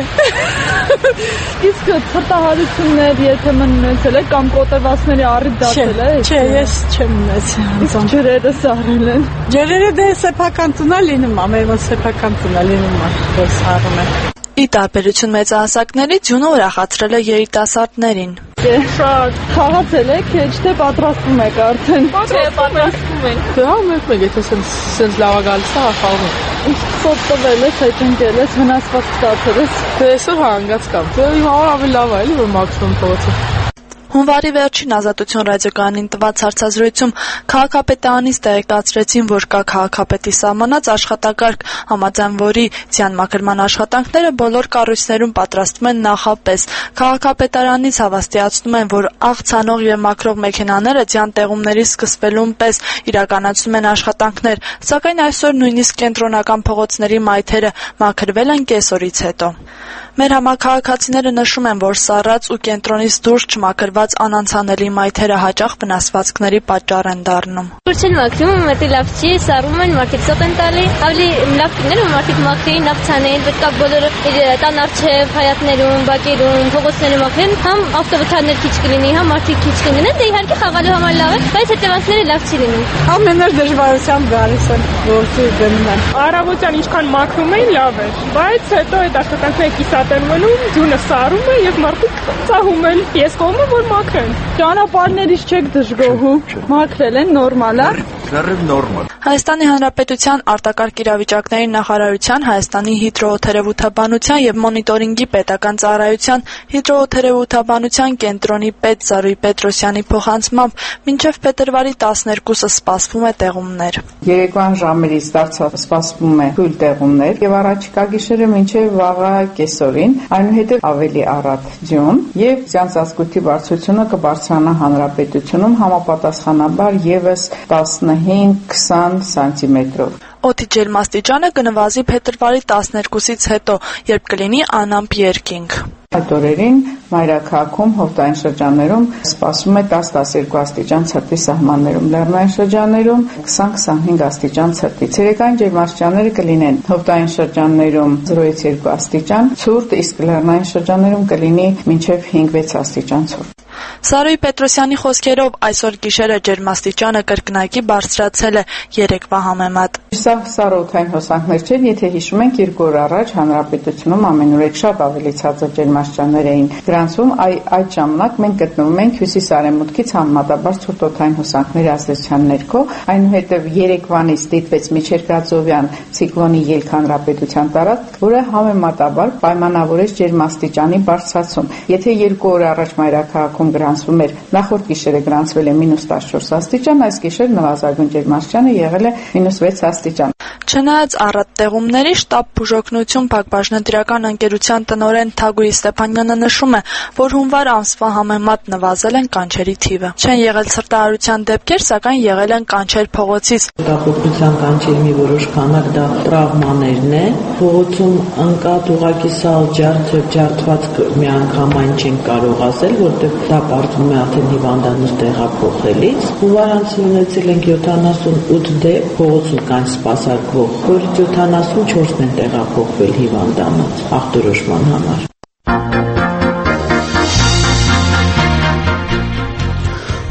Իսկ թրտահարություններ երբեմն ունեցել եք կամ կոտրվածների առիթ դարձել եք։ Չէ, ես չեմ ունեցել։ Իսկ ջրերը սառել են։ Ջրերը դե սեփական տունա լինում, ամեն սեփական տունա լինում, որ սառում է։ Ի տարբերություն մեծահասակների, ձյունը ուրախացրել է երիտասարդներին։ Շատ խաղացել եք, չէ՞ թե պատրաստվում եք արդեն։ Չէ, պատրաստվում ենք։ Դա մենք մենք եթե սենց լավ գալիս է, խաղում ենք։ Իսկ սոտ տվել ես, այդ ընկել ես, վնասված ստացել ես։ Դե այսօր հանգած կամ։ Դե հիմա ավելի լավ է, էլի որ մաքսիմում փողոցը։ Հունվարի վերջին Ազատություն ռադիոկայանին տված հարցազրույցում քաղաքապետարանից տեղեկացրեցին, որ կա քաղաքապետի սահմանած աշխատակարգ, համաձայն որի ձյան մաքրման աշխատանքները բոլոր կառույցներում պատրաստվում են նախապես։ Քաղաքապետարանից հավաստիացնում են, որ աղցանող եւ մաքրող մեքենաները ձյան տեղումների սկսվելուն պես իրականացնում են աշխատանքներ, սակայն այսօր նույնիսկ կենտրոնական փողոցների մայթերը մաքրվել են կեսօրից հետո։ Մեր համաքաղաքացիները նշում են, որ սառած ու կենտրոնից դուրս չմաքրված անանցանելի մայթերը հաճախ վնասվածքների պատճառ են դառնում։ Դուրս են մաքրում, մտի լավ չի, սառում են, մարդիկ սոտ են տալի, ավելի լավ կներ, որ մարդիկ մաքրեին, աղցանեն, պետք է բոլորը տան առջև, հայատներում, բակերում, փողոցներում մաքրեն, համ ավտովթարներ քիչ կլինի, համ մարդիկ քիչ կլինեն, դե իհարկե խաղալու համար լավ է, բայց հետևանքները լավ չի լինում։ Ամենօր դժվարությամբ գալիս են, գործի դնում են։ Առավոտյան ինչքան մաքրում էին, լավ էր, բայց հետո այդ աշխատանքները կիսատերմանում, ձյունը սառում է եւ մարդիկ ծահում են։ Ես կողմը որ մաքրեն։ Ճանապարհներից չեք դժգոհում։ Մաքրել են նորմալ է։ Լրիվ նորմալ։ Հայաստանի Հանրապետության արտակարգ իրավիճակների նախարարության, Հայաստանի հիդրոօթերևութաբանության եւ մոնիտորինգի պետական ծառայության հիդրոօթերևութաբանության կենտրոնի պետ Զարուհի Պետրոսյանի փոխանցմամբ մինչեւ փետրվարի տասներկուսը սպասվում է տեղումներ։ Երեկոյան ժամերից դարձավ սպասվում է թույլ տեղումներ եւ առաջիկա գիշերը մինչեւ վաղը կեսօրին, այնուհետեւ ավելի առատ ձյուն եւ ձյանցածկույթի բարձրությունը կբարձրանա հանրապետությունում համապատասխանաբար եւս տասնհինգ քսան սանտիմետրով։ Օդի ջերմաստիճանը կնվազի փետրվարի տասներկուսից հետո, երբ կլինի անամպ երկինք։ Այդ օրերին մայրաքաղաքում հովտային շրջաններում սպասվում է տաս տասներկու աստիճան ցրտի սահմաններում, լեռնային շրջաններում քսան քսանհինգ աստիճան ցրտի։ Ցերեկային ջերմաստիճանները կլինեն հովտային շրջաններում զրոյից երկու աստիճան ցուրտ, իսկ լեռնային շրջաններում կլինի մինչև հինգ վեց աստիճան ցուրտ։ Զարուհի Պետրոսյանի խոսքերով այսօր գիշերը ջերմաստիճանը կրկնակի բարձրացել է երեկվա համեմատ։ Սա սառոթային հոսանքներ չեն, եթե հիշում ենք երկու օր առաջ հանրապետությունում ամենուրեք շատ ավելի ցածր ջերմաստիճաններ էին գրանցվում, այդ ժամանակ մենք գտնվում ենք հյուսիս-արևմուտքից համեմատաբար ցուրտ օդային հոսանքների ազդեցության ներքո, այնուհետև երեկվանից դիտվեց միջերկրածովյան ցիկլոնի ելք հանրապետության տարածք, որը համեմատաբար պայմանավորեց ջերմաստիճանի բարձրացում։ Եթե երկու օր առաջ մայրաքաղաքում գրանցվում էր, նախորդ գիշերը գրանցվել է մինուս տասնչորս աստիճան, այս գիշեր նվազագույն ջերմաստիճանը եղել է մինուս վեց աստիճան։ Չնայած առատ տեղումների շտաբ բուժօգնություն Փակbaşնատիրական ընկերության տնօրեն Թագուհի Ստեփանյանը նշում է, որ հունվար ամսվա համեմատ նվազել են կանչերի թիվը։ Չեն եղել ցրտահարության դեպքեր, սակայն եղել են կանչեր փողոցից։ Հեղափոխության կանչերի մի որոշ քանակ դա տրավմաներն է։ Փողոցում ընկած ուղակի սալ ջարդ ջարդված միանգամայն չեն կարող ասել, որտեղ դա պարզվում է արդեն հիվանդանոց տեղափոխելիս։ Հունվար ամսին ունեցել ենք յոթանասունութ դեպք փողոցում կանչ սպասարկվող, որից յոթանասունչորսն են տեղափոխվել հիվանդանոց ախտորոշման համար։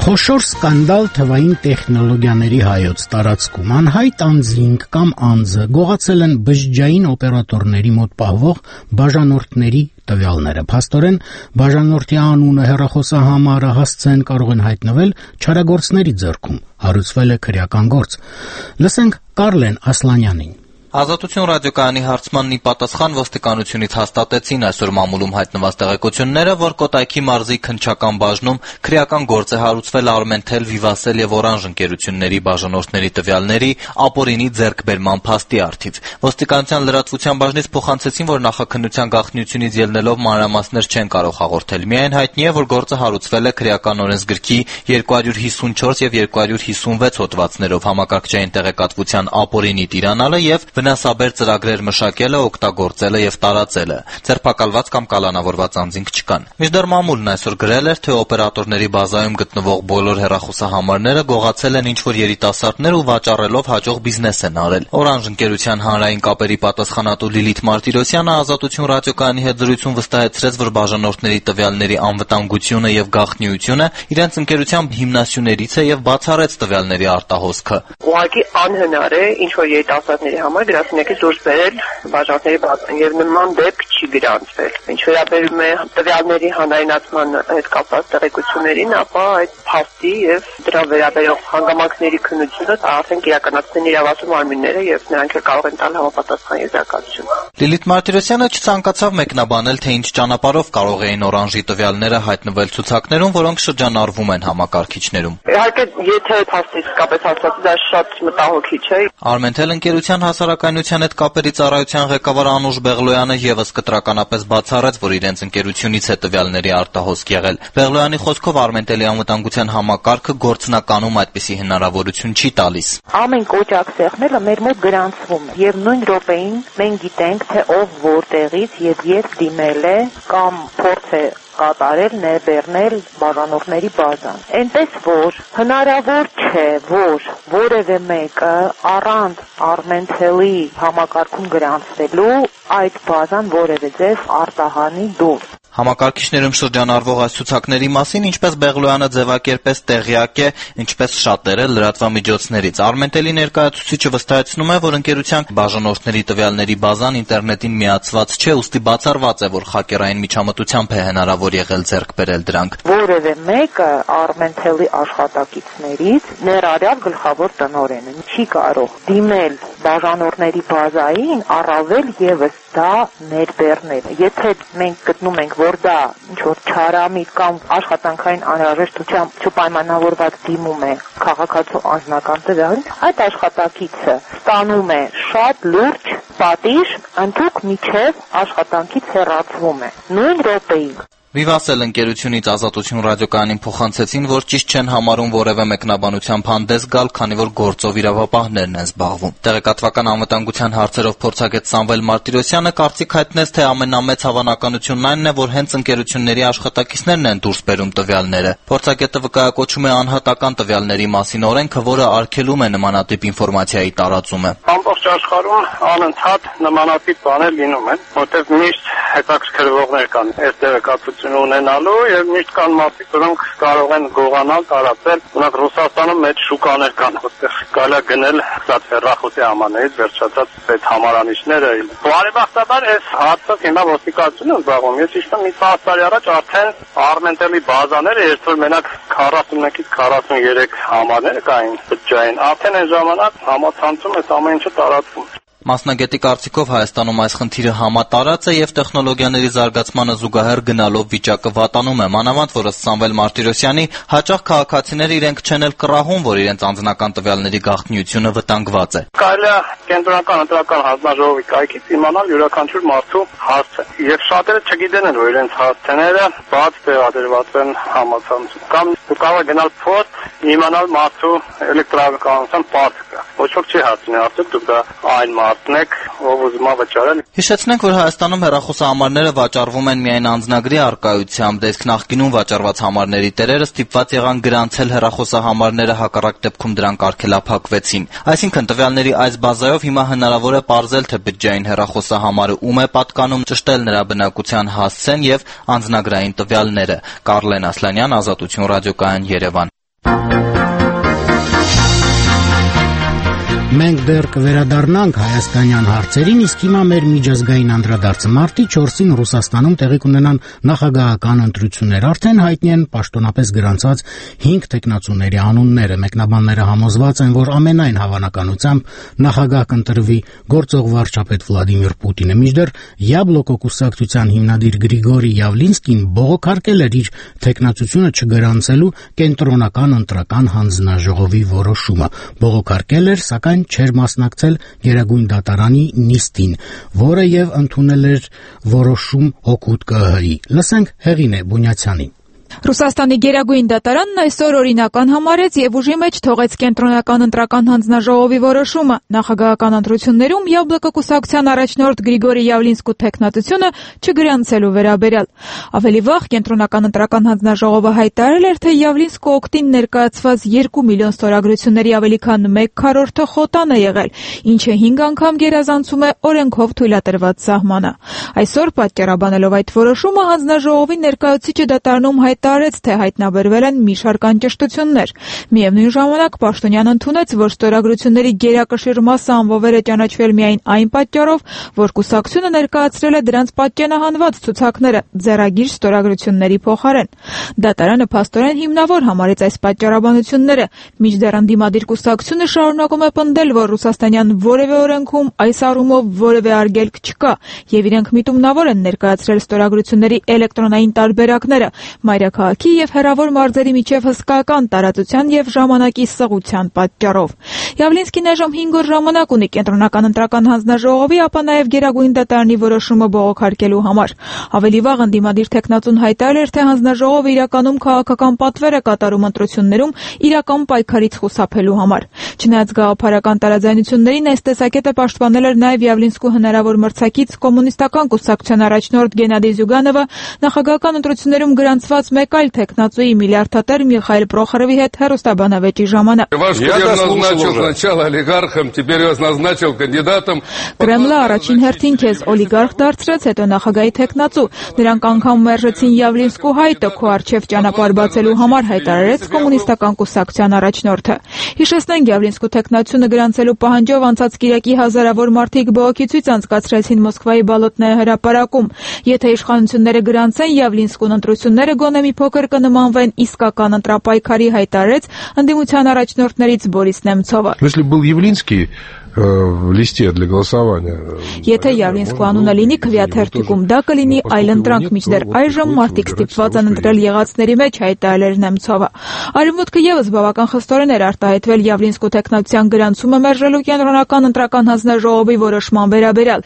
Խոշոր սկանդալ թվային տեխնոլոգիաների հայոց տարածքում անհայտ անձինք կամ անձը գողացել են բջջային օպերատորների մոտ պահվող բաժանորդների տվյալները։ Փաստորեն բաժանորդի անունը, հեռախոսահամարը, հասցեն կարող են հայտնվել չարագործների ձեռքում։ Հարուցվել է քրեական գործ։ Լսենք Կարլեն Ասլանյանին։ Ազատություն ռադիոկայանի հարցմանն ի պատասխան ոստիկանությունից հաստատեցին այսօր մամուլում հայտնված տեղեկությունները, որ Կոտայքի մարզի քննչական բաժնում քրեական գործ է հարուցվել Armentel, Vivasel եւ Orange ընկերությունների բաժանորդների տվյալների ապօրինի ձեռքբերման փաստի առթիվ։ Ոստիկանության լրատվության բաժնից փոխանցեցին, որ նախաքննության գաղտնիությունից ելնելով մանրամասներ չեն կարող հաղորդել։ Միայն հայտնի է, որ գործը հարուցվել է քրեական օրենսգրքի երկու հարյուր հիսունչորս եւ երկու հարյուր հիսունվեց հոդվածներով համակարգչային տեղեկատվության ապօրինի տիրանալը եւ վնասաբեր ծրագրեր մշակելը, օգտագործելը եւ տարածելը։ Ձերբակալված կամ կալանավորված անձինք չկան։ Մինչդեռ մամուլն այսօր գրել էր, թե օպերատորների բազայում գտնվող բոլոր հեռախոսահամարները գողացել են ինչ-որ երիտասարդներ ու վաճառելով հաջող բիզնես են արել։ Orange ընկերության հանրային կապերի պատասխանատու Լիլիթ Մարտիրոսյանը Ազատություն ռադիոկայանի հետ զրույցում վստահեցրեց, որ բաժանորդների տվյալների անվտանգությունը եւ գաղտնիությունը իրենց ընկերության հիմնասյուներից է եւ բացառեց տվյալների արտահոսքը։ Ուղղակի անհնար է ինչ-որ երիտասարդների համար գրասենյակից դուրս բերել բաժանորդների բազան եւ նման դեպք չի գրանցվել։ Ինչ վերաբերում է տվյալների հանրայնացման հետ կապված տեղեկություններին, ապա այդ փաստի եւ դրա վերաբերող հանգամանքների քննությունը արդեն կիրականացնեն իրավասու մարմինները եւ նրանք էլ կարող են տալ համապատասխան եզրակացություն։ Լիլիթ Մարտիրոսյանը չցանկացավ մեկնաբանել, թե ինչ ճանապարհով կարող էին Orange-ի տվյալները հայտնվել ցուցակներում, որոնք շրջանառվում են համակարգիչներում։ Իհարկե, եթե փաստը իսկապես հասած դա շատ մտահոգիչ է։ Armentel ընկերության հասարակայնության հետ կապերի ծառայության ղեկավար Անուշ Բեղլոյանը եւս կտրականապես բացառեց, որ իրենց ընկերությունից է տվյալների արտահոսք եղել։ Բեղլոյանի խոսքով Armentel-ի անվտանգության համակարգը գործնականում այդպիսի հնարավորություն չի տալիս։ Ամեն կոճակ սեղմելը մեր մոտ գրանցվում է եւ նույն րոպեին մենք գիտենք, թե ով որտեղից եւ երբ դիմել է կամ փորձ է կատարել ներբեռնել բաժանորդների բազան։ Այնպես որ հնարավոր չէ, որ որևէ մեկը առանց Armentel-ի համակարգում գրանցվելու այդ բազան որևէ ձև արտահանի դուրս։ Համակարգիչներում շրջանառվող այս ցուցակների մասին ինչպես Բեղլոյանը ձևակերպեց տեղյակ է, ինչպես շատերը լրատվամիջոցներից։ Armentel-ի ներկայացուցիչը վստահեցնում է, որ ընկերության բաժանորդների տվյալների բազան ինտերնետին միացված չէ, ուստի բացառված է, որ հակերային միջամտությամբ է հնարավոր եղել ձեռք բերել դրանք։ Որևէ մեկը Armentel-ի աշխատակիցներից, ներառյալ գլխավոր տնօրենը, չի կարող դիմել բաժանորդների բազային, առավել եւս դա ներբեռնել։ Եթե մենք գտնում ենք, որ դա ինչ-որ չարամիտ կամ աշխատանքային անհրաժեշտությամբ չպայմանավորված դիմում է քաղաքացու անձնական տվյալին, այդ աշխատակիցը ստանում է շատ լուրջ պատիժ, ընդհանուր միջև աշխատանքից հեռացվում է։ Նույն րոպեին Vivasel ընկերությունից Ազատություն ռադիոկայանին փոխանցեցին, որ ճիշտ չեն համարում որևէ մեկնաբանությամբ հանդես գալ, քանի որ գործով իրավապահներն են զբաղվում։ Տեղեկատվական անվտանգության հարցերով փորձագետ Սամվել Մարտիրոսյանը կարծիք հայտնեց, թե ամենամեծ հավանականությունն այն է, որ հենց ընկերությունների աշխատակիցներն են դուրս բերում տվյալները։ Փորձագետը վկայակոչում է անհատական տվյալների մասին օրենքը, որը արգելում է նմանատիպ ինֆորմացիայի տարածումը։ Ամբողջ աշխարհում անընդհատ նմանատիպ բաներ լինում են, որտեղ միշտ հետաքրքրվողներ կան այս տեղեկատվությունը ունենալու եւ միշտ կան մարդիկ, որոնք կարող են գողանալ, տարածել։ Օրինակ Ռուսաստանում մեծ շուկաներ կան, որտեղ կարելի է գնել շատ հեռախոսի համարներից վերջացած այդ համարանիշները։ Բարեբախտաբար այս հարցով հիմա ոստիկանությունը զբաղվում։ Ես հիշում եմ մի տասը տարի առաջ արդեն Armentel-ի բազաները, երբ որ մենակ քառասունմեկից քառասուներեք համարները կային բջջային, արդեն այն ժամանակ համացանցում այս ամեն ինչը տարածվում։ Մասնագետի կարծիքով Հայաստանում այս խնդիրը համատարած է եւ տեխնոլոգիաների զարգացմանը զուգահեռ գնալով վիճակը վատանում է, մանավանդ որ ըստ Սամվել Մարտիրոսյանի հաճախ քաղաքացիները իրենք չեն էլ կռահում, որ իրենց անձնական տվյալների գաղտնիությունը վտանգված է։ Կարելի է կենտրոնական ընտրական հանձնաժողովի կայքից իմանալ յուրաքանչյուր մարդու հարցը, եւ շատերը չգիտեն, որ իրենց հարցերը բաց տեղադրված են համացանցում։ Կամ դու կարող ես գնալ փոст, իմանալ մարդու էլեկտրականության պարտքը։ Ոչ ոք չի հարցնի, արդյոք դուք դա այն մարդն եք, ով ուզում է վճարել։ Հիշեցնենք, որ Հայաստանում հեռախոսահամարները վաճառվում են միայն անձնագրի առկայությամբ, իսկ նախկինում վաճառված համարների տերերը ստիպված եղան գրանցել հեռախոսահամարները, հակառակ դեպքում դրանք արգելափակվեցին։ Այսինքն տվյալների այս բազայով հիմա հնարավոր է պարզել, թե բջջային հեռախոսահամարը ում է պատկանում, ճշտել նրա բնակության հասցեն եւ անձնագրային տվյալները։ Կարլեն Ասլանյան, Ազատություն ռադիոկայան, Երևան։ Մենք դեռ կվերադառնանք հայաստանյան հարցերին, իսկ հիմա մեր միջազգային անդրադարձը մարտի չորսին Ռուսաստանում տեղի կունենան նախագահական ընտրություններ։ Արդեն հայտնի են պաշտոնապես գրանցված հինգ տեխնացուների անունները։ Մեկնաբանները համոզված են, որ ամենայն հավանականությամբ նախագահ կընտրվի գործող վարչապետ Վլադիմիր Պուտինը։ Մինչդեռ Յաբլոկո կուսակցության հիմնադիր Գրիգորի Յավլինսկին բողոքարկել էր իր տեխնացությունը չգրանցելու կենտրոնական ընտրական հանձնաժողովի որոշումը։ Բողոքարկել էր, սակայն չէր մասնակցել Գերագույն դատարանի նիստին, որը եւ ընդունել էր որոշում հօգուտ ԿԸՀ-ի։ Լսենք Հեղինե Բունյացյանին։ Ռուսաստանի Գերագույն դատարանն այսօր օրինական համարեց եւ ուժի մեջ թողեց կենտրոնական ընտրական հանձնաժողովի որոշումը։ Նախագահական ընտրություններում Յաբլոկո կուսակցության առաջնորդ Գրիգորի Յավլինսկու տեխնատությունը չգրանցելու վերաբերյալ։ Ավելի վաղ կենտրոնական ընտրական հանձնաժողովը հայտարարել էր, թե Յավլինսկու օգտին ներկայացված երկու միլիոն ստորագրությունների ավելի քան մեկ քառորդը խոտան է եղել, ինչը հինգ անգամ գերազանցում է օրենքով թույլատրված սահմանը։ Այսօր պատճառաբանելով այդ որոշումը հանձնաժողովի ներկայացուցիչը դատարանում հայտարարեց, թե հայտնաբերվել են մի շարք անճշտություններ։ Միևնույն ժամանակ Պաշտոնյան ընդունեց, որ ստորագրությունների գերակշիռ մասը անվավեր է ճանաչվել միայն այն պատճառով, որ կուսակցությունը ներկայացրել է դրանց պատճենահանված ցուցակները ձեռագիր ստորագրությունների փոխարեն։ Դատարանը փաստորեն հիմնավոր համարեց այս պատճառաբանությունները, մինչդեռ ընդդիմադիր կուսակցությունը շարունակում է պնդել, որ ռուսաստանյան որևէ օրենքում այս առումով որևէ արգելք չկա, եւ իրենք միտումնավոր են ներկայացրել ստորագրությունների էլեկտրոնային տարբերակները մայրաքաղաքի եւ հեռավոր մարզերի միջև հսկայական տարածության եւ ժամանակի սղության պատճառով։ Յավլինսկին այժմ հինգ օր ժամանակ ունի կենտրոնական ընտրական հանձնաժողովի, ապա նաեւ Գերագույն դատարանի որոշումը բողոքարկելու համար։ Ավելի վաղ ընդդիմադիր տեխնացուն հայտարարել էր, թե հանձնաժողովը իրականում քաղաքական պատվեր է կատարում ընտրություններում իրական պայքարից խուսափելու համար։ Չնայած գաղափարական տարաձայնություններին, այս տեսակետը պաշտպանել էր նաեւ Յավլինսկու հնարավոր մրցակից կոմունիստական կուսակցության առաջնորդ Գենադի Զյուգանովը նախագահական ընտրություններում գրանցված մեկ այլ տեխնացուի միլիարդատեր Միխայել Պրոխորովի հետ հեռուստաբանավեճի ժամանակ։ Կրեմլը առաջին հերթին քեզ օլիգարխ դարձրեց, հետո նախագահի տեխնացու։ Նրանք անգամ մերժեցին Յավլինսկու հայտը քո առջև ճանապարհ բացելու համար, հայտարարեց կոմունիստական կուսակցության առաջնորդը։ Հիշեցնենք, Յավլինսկու տեխնացությունը գրանցելու պահանջով անցած կիրակի հազարավոր մարդիկ բողոքի ցույց անցկացրեցին Մոսկվայի Բալոտնայե հրապարակում։ Եթե իշխանությունները գրանցեն Յավլինսկուն ընտրությունները, գոնե մի փոքր կնմանվեն իսկական ընտրապայքարի, հայտարարեց ընդդիմության առաջնորդներից Բորիս Նեմցովը։ Если был Явлинский в листе для голосования. Եթե Յավլինսկու անունը լինի քվեաթերթիկում, դա կլինի այլընտրանք, մինչդեռ այժմ մարդիկ ստիպված են ընտրել եղածների մեջ, հայտարարել Նեմցովը։ Արևմուտքը եւս բավական խստորեն էր արտահայտվել Յավլինսկու տեխնացության գրանցումը մերժելու կենտրոնական ընտրական հանձնաժողովի որոշման վերաբերյալ։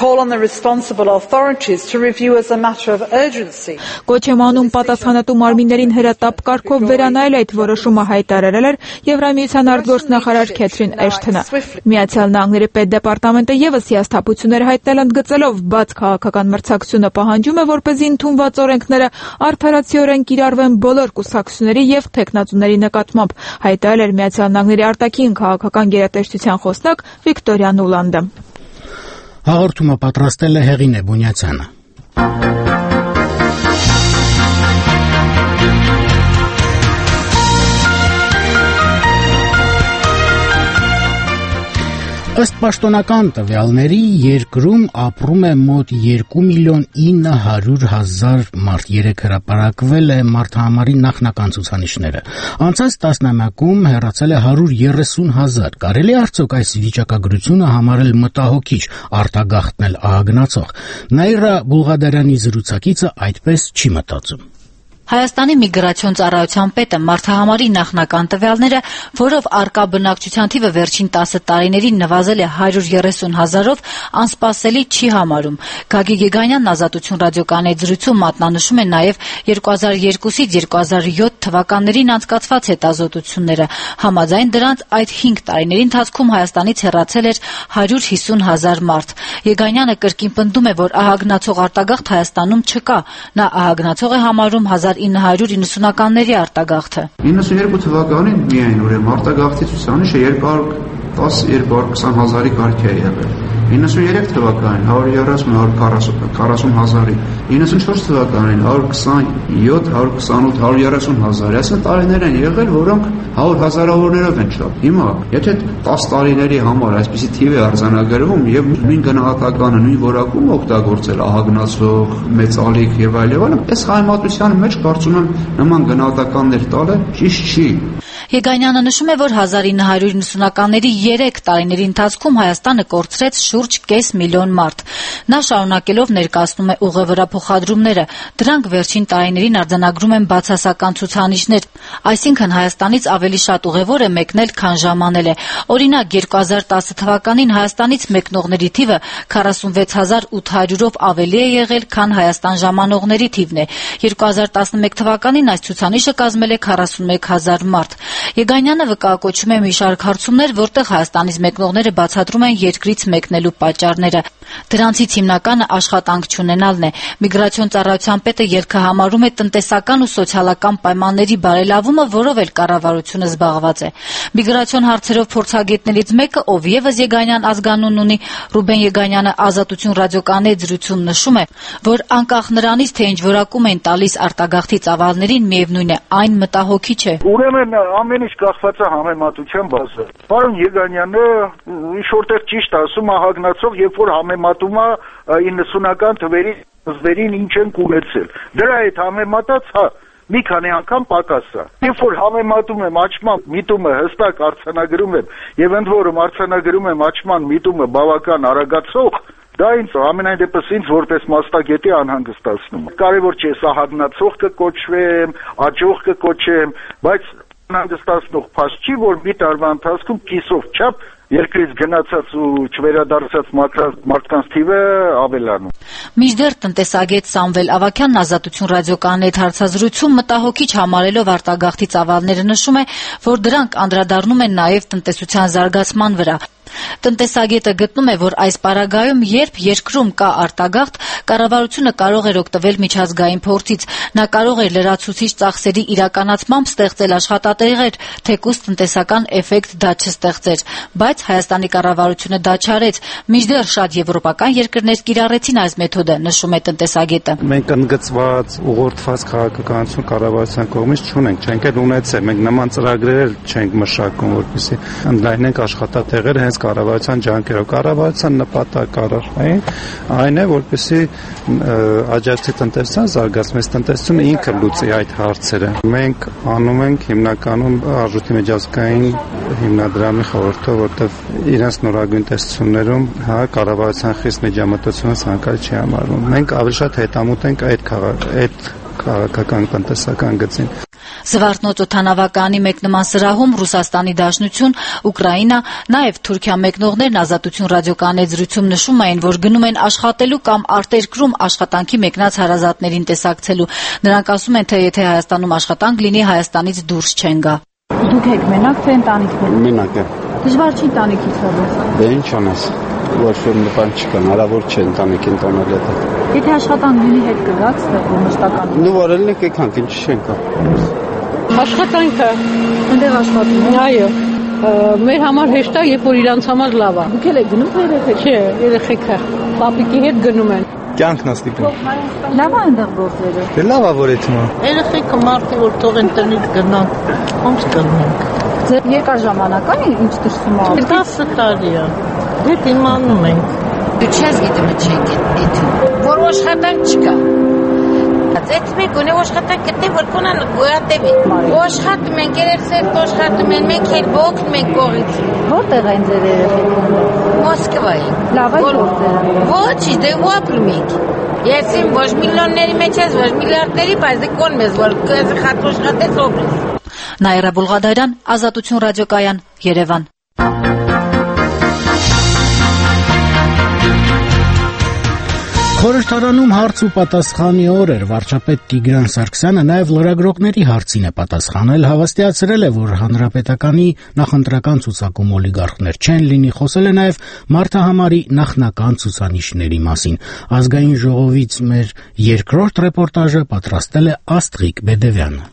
Կոչ եմ անում պատասխանատու մարմիններին հրատապ կարգով վերանայել այդ որոշումը, հայտարարել էր Եվրամիության արտգործնախարար Քեթրին Էշթոնը։ Միացյալ Նահանգների պետդեպարտամենտը եւս հիասթափություններ հայտնել ընդգծելով, բաց քաղաքական մրցակցությունը պահանջում է, որպեսզի ընդունված օրենքները արդարացիորեն կիրառվեն բոլոր կուսակցությունների եւ տեխնացուների նկատմամբ, հայտարարել էր Միացյալ Նահանգների արտաքին քաղաքական գերատեսչության խոսնակ Վիկտորիա Նուլանդը։ Հաղորդումը պատրաստել է Հեղինե Բունյացյանը։ Ըստ պաշտոնական տվյալների, երկրում ապրում է մոտ երկու միլիոն ինը հարյուր հազար մարդ, երեք հրապարակվել է մարդահամարի նախնական ցուցանիշները։ Անցած տասնամյակում հեռացել է հարյուր երեսուն հազար։ Կարելի է արդյոք այս վիճակագրությունը համարել մտահոգիչ, արտագաղթնել ահագնացող։ Նաիրա Բուլղադարյանի զրուցակիցը այդպես չի մտածում։ Հայաստանի միգրացիոն ծառայության պետը մարդահամարի նախնական տվյալները, որով առկա բնակչության թիվը վերջին տասը տարիներին նվազել է հարյուր երեսուն հազարով, անսպասելի չի համարում։ Գագիկ Եգանյանն Ազատություն ռադիոկայանի զրույցում մատնանշում է նաև երկու հազար երկուսից երկու հազար յոթ թվականներին անցկացված հետազոտությունները։ Համաձայն դրանց այդ հինգ տարիների ընթացքում Հայաստանից հեռացել էր հարյուր հիսուն հազար մարդ։ Եգանյանը կրկին պնդում է, որ ահագնացող արտագաղթ Հայաստանում չկա։ Նա ահագնացող է համարում հազար ինը հարյուր իննսունականների արտագաղթը։ իննսունյոթ թվականին միայն ուրեմն արտագաղթի ցուցանիշը երկու հարյուր տասը երկու հարյուր քսան հազարի կարգի է եղել։ իննսուններեք թվականին հարյուր երեսուն հարյուր քառասուն հազարի, իննսունչորս թվականին հարյուր քսանյոթ հարյուր քսանութ հարյուր երեսուն հազարի, այսինքն տարիներ են եղել, որոնք հարյուր հազարավորներով են շտապ։ Հիմա, եթե տասը տարիների համար այսպիսի թիվ է արձանագրվում եւ նույն գնահատականը նույն որակում օգտագործել ահագնացող, մեծալիք եւ այլ եւ այլն, այս համեմատության մեջ կարծում եմ նման գնահատականներ տալը ճիշտ չի։ Եգանյանը նշում է, որ հազար ինը հարյուր իննսունականների երեք տարիների ընթացքում Հայաստանը կորցրեց շուրջ կես միլիոն մարդ։ Նա շարունակելով ներկայացնում է ուղևորա փոխադրումները, դրանք վերջին տարիներին արձանագրում են բացասական ցուցանիշներ, այսինքն Հայաստանից ավելի շատ ուղևոր է մեկնել, քան ժամանել է։ Օրինակ, երկու հազար տասը թվականին Հայաստանից մեկնողների թիվը քառասունվեց հազար ութ հարյուրով ավելի է եղել, քան Հայաստան ժամանողների թիվն է։ երկու հազար տասնմեկ թվականին այս ցուցանիշը կազմել է քառասունմեկ հազար մարդ։ Եգանյանը վկայակոչում է մի շարք հարցումներ, որտեղ Հայաստանից մեկնողները բացատրում են երկրից մեկնելու պատճառները։ Դրանցից հիմնականը աշխատանք չունենալն է։ Միգրացիոն ծառայության պետը ելքը համարում է տնտեսական ու սոցիալական պայմանների բարելավումը, որով էլ կառավարությունը զբաղված է։ Միգրացիոն հարցերով փորձագետներից մեկը, ով եւս Եգանյան ազգանուն ունի, Ռուբեն Եգանյանը Ազատություն ռադիոկայանի զրույցում նշում է, որ անկախ նրանից, թե ինչ որակում են տալիս արտագաղթի ծավալներին, միևնույն է, այն մտահոգիչ է։ Ուրեմն ամեն ինչ կախված է համեմատության բազայից։ Պարոն Եգանյանը ինչ որտեղ ճիշտ ասում, ահագնացող, երբ որ համեմատում է իննսունական թվերի զվերին ինչ են ունեցել։ Դրա հետ համեմատած, հա, մի քանի անգամ պակաս է։ Երբ որ համեմատում եմ աճման միտումը հստակ արձանագրում եմ եւ ընդ որում արձանագրում եմ աճման միտումը բավական արագացող, դա ինձ ամենայն դեպս ինձ որպես մասնագետի անհանգստացնում է։ Կարևոր չէ, սա հագնացող կկոչվեմ, աճող կկոչեմ, բայց անհանգստացնող փաստ չի, որ մի տարվա ընթացքում կիսով չափ երկրից գնացած ու չվերադարձած մարդկանց թիվը ավելանում։ Մինչդեռ տնտեսագետ Սամվել Ավագյանն Ազատություն ռադիոկայանի հետ հարցազրույցում մտահոգիչ համարելով արտագաղթի ծավալները նշում է, որ դրանք անդրադառնում են նաև տնտեսության զարգացման վրա։ Տնտեսագետը գտնում է, որ այս պարագայում, երբ երկրում կա արտագաղթ, կառավարությունը կարող էր օգտվել միջազգային փորձից, նա կարող էր լրացուցիչ ծախսերի իրականացմամբ ստեղծել աշխատատեղեր, թեկուզ տնտեսական էֆեկտ դա չստեղծեր, բայց Հայաստանի կառավարությունը դա չարեց, մինչդեռ շատ եվրոպական երկրներ կիրառեցին այս մեթոդը, նշում է տնտեսագետը։ Մենք ընդգծված, ուղղորդված քաղաքականություն կառավարության կողմից չունենք, չենք էլ ունեցել, մենք նման ծրագրեր չենք մշակում, որպեսզի ընդլայնենք աշխատատեղերը հենց կառավարության ջանքերով, կառավարության նպատակը այն է, որպեսզի աջակցի տնտեսության զարգացման, տնտեսությունը ինքը լուծի այդ հարցերը։ Մենք անում ենք հիմնականում արժույթի միջազգային հիմնադրամի խորհրդով, որտեղ իրենց նորագույն տեսություններում հա կառավարության խիստ միջամտությունը ցանկալի չի համարվում։ Մենք ավելի շատ հետամուտ ենք այդ այդ քաղաքական տնտեսական գծին։ Զվարթնոց օդանավականի մեկ նման սրահում Ռուսաստանի Դաշնություն, Ուկրաինա, նաև Թուրքիա մեկնողներն Ազատություն ռադիոկայանի զրույցում նշում էին, որ գնում են աշխատելու կամ արտերկրում աշխատանքի մեկնած հարազատներին տեսակցելու։ Նրանք ասում են, թե եթե Հայաստանում աշխատանք լինի, Հայաստանից դուրս չեն գա։ Դուք եք մենակ թե ընտանիքներ։ Մենակ եմ։ Դժվար չի ընտանիքից հեռու։ Դե ինչ անես։ Ոչ որ նպան չկա, հնարավոր չէ ընտանիքին տանել հետ։ Եթե աշխատանք լինի, հետ կգաք ստեղծում մշտական։ Նու վարելն եք եկանք, ինչ չեն կա։ Աշխատանքը։ Այնտեղ աշխատում եք։ Այո։ Մեր համար հեշտ է, երբ որ իրանց համար լավ է։ Դուք էլ եք գնում թե երեխեք։ Չէ, երեխեքը պապիկի հետ գնում են։ Կյանքն աստիպում։ Լավ է այնտեղ գործերը։ Դե լավ է որ այդ մա։ Երեխեքը մարդը որ թող են տնից գնան, ոնց կգնանք։ Ձեր երկար ժամանակ է ինչ դրսում ա։ տասը տարի է։ Դե իմանում ենք։ Դու չես գիտեմ ինչ է գիտում։ Որ աշխատանք չկա։ Այդ մենք ունի աշխատանք գտնի, որ կոնան գոյատևի։ Աշխատում են, երեքսեր աշխատում են, մենք էլ բողոքում ենք կողից։ Որտեղ են ձեր երեխեքները։ Մոսկվայի։ Լավ է որտեղ։ Ոչ, դե ու ապրում ենք։ Եսին ոչ միլիոնների մեջ ես, ոչ միլիարդների, բայց դե կոն մեզ, որ խաթ աշխատեց օբրես։ Նաիրա Բուլղադարյան, Ազատություն ռադիոկայան, Երևան։ Խորհրդարանում հարց ու պատասխանի օր էր, վարչապետ Տիգրան Սարգսյանը նաև լրագրողների հարցին է պատասխանել, հավաստիացրել է, որ հանրապետականի նախընտրական ցուցակում օլիգարխներ չեն լինի, խոսել է նաև մարդահամարի նախնական ցուցանիշների մասին։ Ազգային ժողովից մեր երկրորդ ռեպորտաժը պատրաստել է Աստղիկ Բեդևյանը։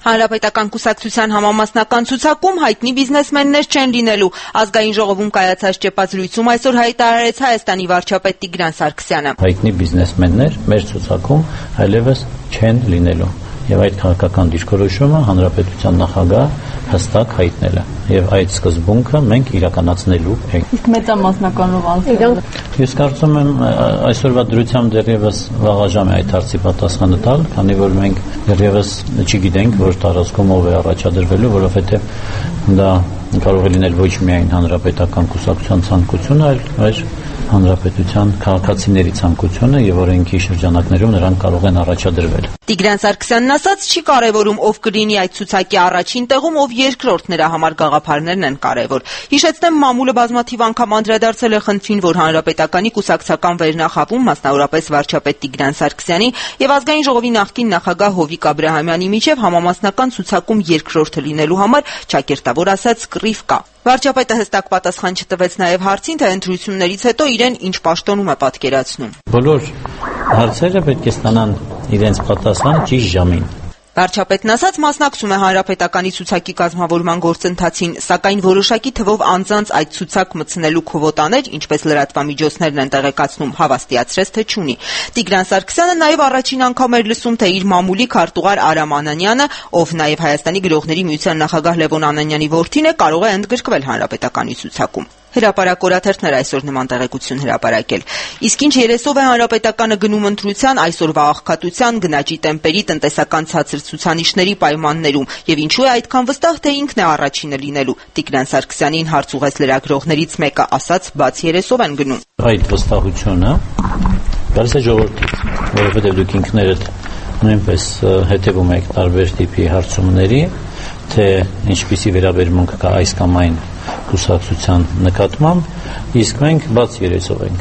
Հանրապետական կուսակցության համամասնական ցուցակում հայտնի բիզնեսմեններ չեն լինելու։ Ազգային ժողովում կայացած ճեպած զրույցում այսօր հայտարարեց Հայաստանի վարչապետ Տիգրան Սարգսյանը։ Հայտնի բիզնեսմեններ մեր ցուցակում այլևս չեն լինելու։ Եվ այդ քաղաքական դիրքորոշումը հանրապետության նախագահ հստակ հայտնել է եւ այդ սկզբունքը մենք իրականացնելու ենք։ Իսկ մեծամասնականով անցել։ Ես կարծում եմ այսօրվա դրությամբ դեռևս վաղաժամ է այդ հարցի պատասխանը տալ, քանի որ մենք դեռևս չգիտենք, որ տարածքում ով է առաջադրվելու, որովհետեւ դա կարող է լինել ոչ միայն հանրապետական կուսակցության ցանկությունը, այլ հանրապետության քաղաքացիների ցանկությունը եւ օրենքի շրջանակներում նրանք կարող են առաջադրվել։ Տիգրան Սարգսյանն ասաց, չի կարևորում ով կլինի այդ ցուցակի առաջին տեղում, ով երկրորդ, նրա համար գաղափարներն են կարևոր։ Հիշեցնեմ, մամուլը բազմաթիվ անգամ անդրադարձել է խնդրին, որ հանրապետականի կուսակցական վերնախավում, մասնավորապես վարչապետ Տիգրան Սարգսյանի եւ ազգային ժողովի նախկին նախագահ Հովիկ Աբրահամյանի միջև համամասնական ցուցակում երկրորդը լինելու համար ճակերտավոր ասած կռիվ կա։ Վարչապետը հստակ պատասխան չտվեց նաև հարցին, թե ընտրություններից հետո իրեն ինչ պաշտոնում է պատկերացնում։ Բոլոր հարցերը պետք է ստանան իրենց պատասխանը ճիշտ ժամին։ Վարչապետն ասաց, մասնակցում է հանրապետականի ցուցակի կազմավորման գործընթացին, սակայն որոշակի թվով անձանց այդ ցուցակ մտցնելու քվոտաներ, ինչպես լրատվամիջոցներն են տեղեկացնում, հավաստիացրեց, թե չունի։ Տիգրան Սարգսյանը նաև առաջին անգամ էր լսում, թե իր մամուլի քարտուղար Արամ Անանյանը, ով նաև Հայաստանի գրողների միության նախագահ Լևոն Անանյանի որդին է, կարող է ընդգրկվել հանրապետականի ցուցակում։ Հրապարակ օրաթերթներ այսօր նման տեղեկություն հրապարակել։ Իսկ ինչ երեսով է հանրապետականը գնում ընտրության այսօրվա աղքատության, գնաճի տեմպերի, տնտեսական ցածր ցուցանիշների պայմաններում եւ ինչու է այդքան վստահ, թե ինքն է առաջինը լինելու։ Տիգրան Սարգսյանին հարց ուղղեց լրագրողներից մեկը, ասաց, բաց երեսով են գնում։ Այդ վստահությունը գալիս է ժողովրդից, որովհետեւ դուք ինքներդ նույնպես հետևում եք տարբեր տիպի հարցումների, թե ինչպիսի վերաբերմունք կա այս կամ այն կուսակցության նկատմամբ, իսկ մենք բաց երեսով ենք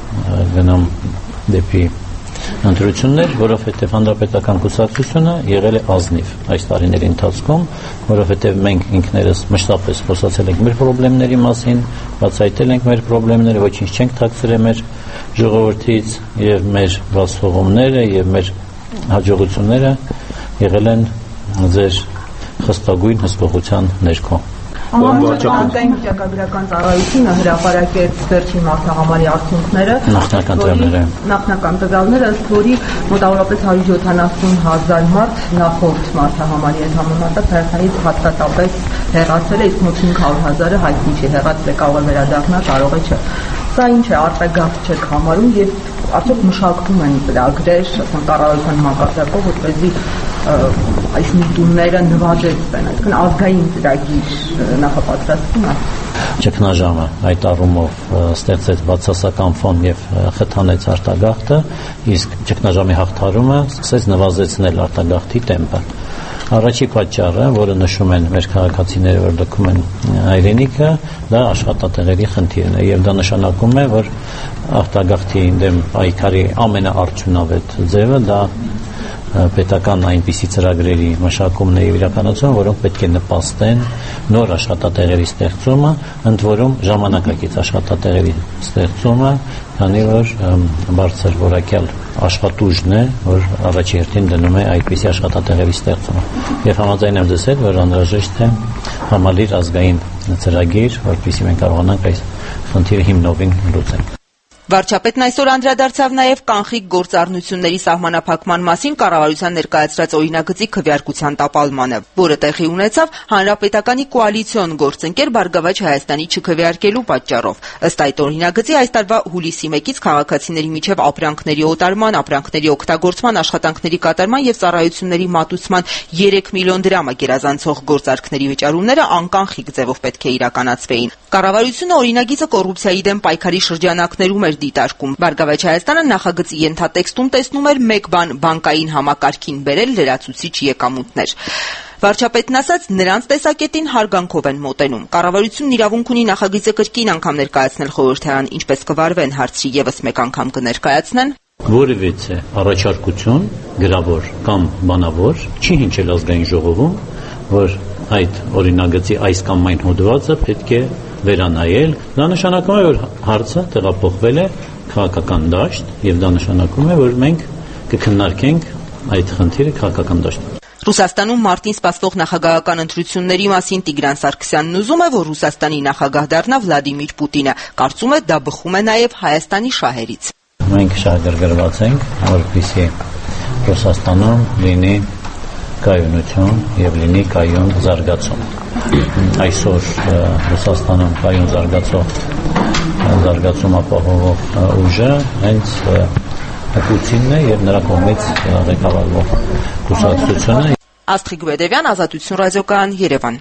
գնում դեպի ընտրություններ, որովհետև հանրապետական կուսակցությունը եղել է ազնիվ այս տարիների ընթացքում, որովհետև մենք ինքներս մշտապես խոսացել ենք մեր խնդիրների մասին, բացահայտել ենք մեր խնդիրները, ոչինչ չենք թաքցրել մեր ժողովրդից եւ մեր բացողումները եւ մեր հաջողությունները եղել են ձեր խստագույն հսկողության ներքո։ Անհանգստային վիճակագրական ծառայությունը հրապարակեց վերջին մարտահամարի արդյունքները, նախնական տվյալները, նախնական տվյալները, ըստ որի մոտավորապես հարյուր յոթանասուն հազար մարդ նախորդ մարտահամարի հետ համեմատած Հայաստանից հատկատապես հեռացել է, իսկ մոտ հինգ հարյուր հազարը հայտնի չէ, հեռացել է, կարող է վերադառնալ, կարող է չէ։ Սա ինչ է, արտագաղթ չեք համարում եւ արդյոք մշակվում են ծրագրեր, ասեմ, կառավարության մակարդակով, որպեսզի այս միտումները նվազեցվեն, այսինքն ազգային ծրագիր նախապատրաստվում է։ Ճգնաժամը այդ առումով ստեղծեց բացասական ֆոն եւ խթանեց արտագաղթը, իսկ ճգնաժամի հաղթարումը սկսեց նվազեցնել արտագաղթի տեմպը։ Առաջի պատճառը, որը նշում են մեր քաղաքացիները, որ լքում են հայրենիքը, դա աշխատատեղերի խնդիրն է եւ դա նշանակում է, որ արտագաղթի դեմ պայքարի ամենաարդյունավետ ձևը դա պետական այնպիսի ծրագրերի մշակումն է եւ իրականացումը, որոնք պետք է նպաստեն նոր աշխատատեղերի ստեղծումը, ընդ որում ժամանակակից աշխատատեղերի ստեղծումը, քանի որ բարձր որակյալ աշխատուժն է, որ առաջի հերթին դնում է այդպիսի աշխատատեղերի ստեղծումը։ Եվ համաձայն եմ ձեզ հետ, որ անհրաժեշտ է համալիր ազգային ծրագիր, որպեսզի մենք կարողանանք այս խնդիրը հիմնովին լուծել։ Վարչապետն այսօր անդրադարձավ նաև կանխիկ գործառնությունների սահմանափակման մասին կառավարության ներկայացրած օրինագծի քվեարկության տապալմանը, որը տեղի ունեցավ հանրապետականի կոալիցիոն գործընկեր Բարգավաճ Հայաստանի չքվեարկելու պատճառով։ Ըստ այդ օրինագծի այս տարվա հուլիսի մեկից քաղաքացիների միջև ապրանքների օտարման, ապրանքների օգտագործման, աշխատանքների կատարման եւ ծառայությունների մատուցման երեք միլիոն դրամը գերազանցող գործարքների վճարումները անկանխիկ ձևով պետք է իրականացվեին։ Կառավարությունը օրինագիծը կոռուպցիայի դեմ պայքարի շրջանակներում էր դիտարկում։ Բարգավաճ Հայաստանը նախագծի ենթատեքստում տեսնում էր մեկ բան բանկային համակարգին բերել լրացուցիչ եկամուտներ։ Վարչապետն ասաց, նրանց տեսակետին հարգանքով են մոտենում։ Կառավարությունն իրավունք ունի նախագիծը կրկին անգամ ներկայացնել խորհրդարան, ինչպես կվարվեն հարցի եւս մեկ անգամ կներկայացնեն։ Որևիցե առաջարկություն գրավոր կամ բանավոր չի հնչել ազգային ժողովում, որ այդ օրինագծի այս կամ այն հոդվածը պետք է վերանայել, դա նշանակում է, որ հարցը տեղափոխվել է քաղաքական դաշտ եւ դա նշանակում է, որ մենք կքննարկենք այդ խնդիրը քաղաքական դաշտում։ Ռուսաստանում մարտին սպասվող նախագահական ընտրությունների մասին Տիգրան Սարգսյանն ուզում է, որ Ռուսաստանի նախագահ դառնա Վլադիմիր Պուտինը։ Կարծում է, դա բխում է նաև Հայաստանի շահերից։ Մենք շահագրգռված ենք, որպեսզի Ռուսաստանում լինի կայունություն եւ լինի կայուն զարգացում։ Այսօր Ռուսաստանում կայուն զարգացող զարգացում ապահովող ուժը հենց Պուտինն է եւ նրա կողմից ղեկավարվող կուսակցությունը։ Աստղիկ Բեդևյան, Ազատություն ռադիոկայան, Երևան։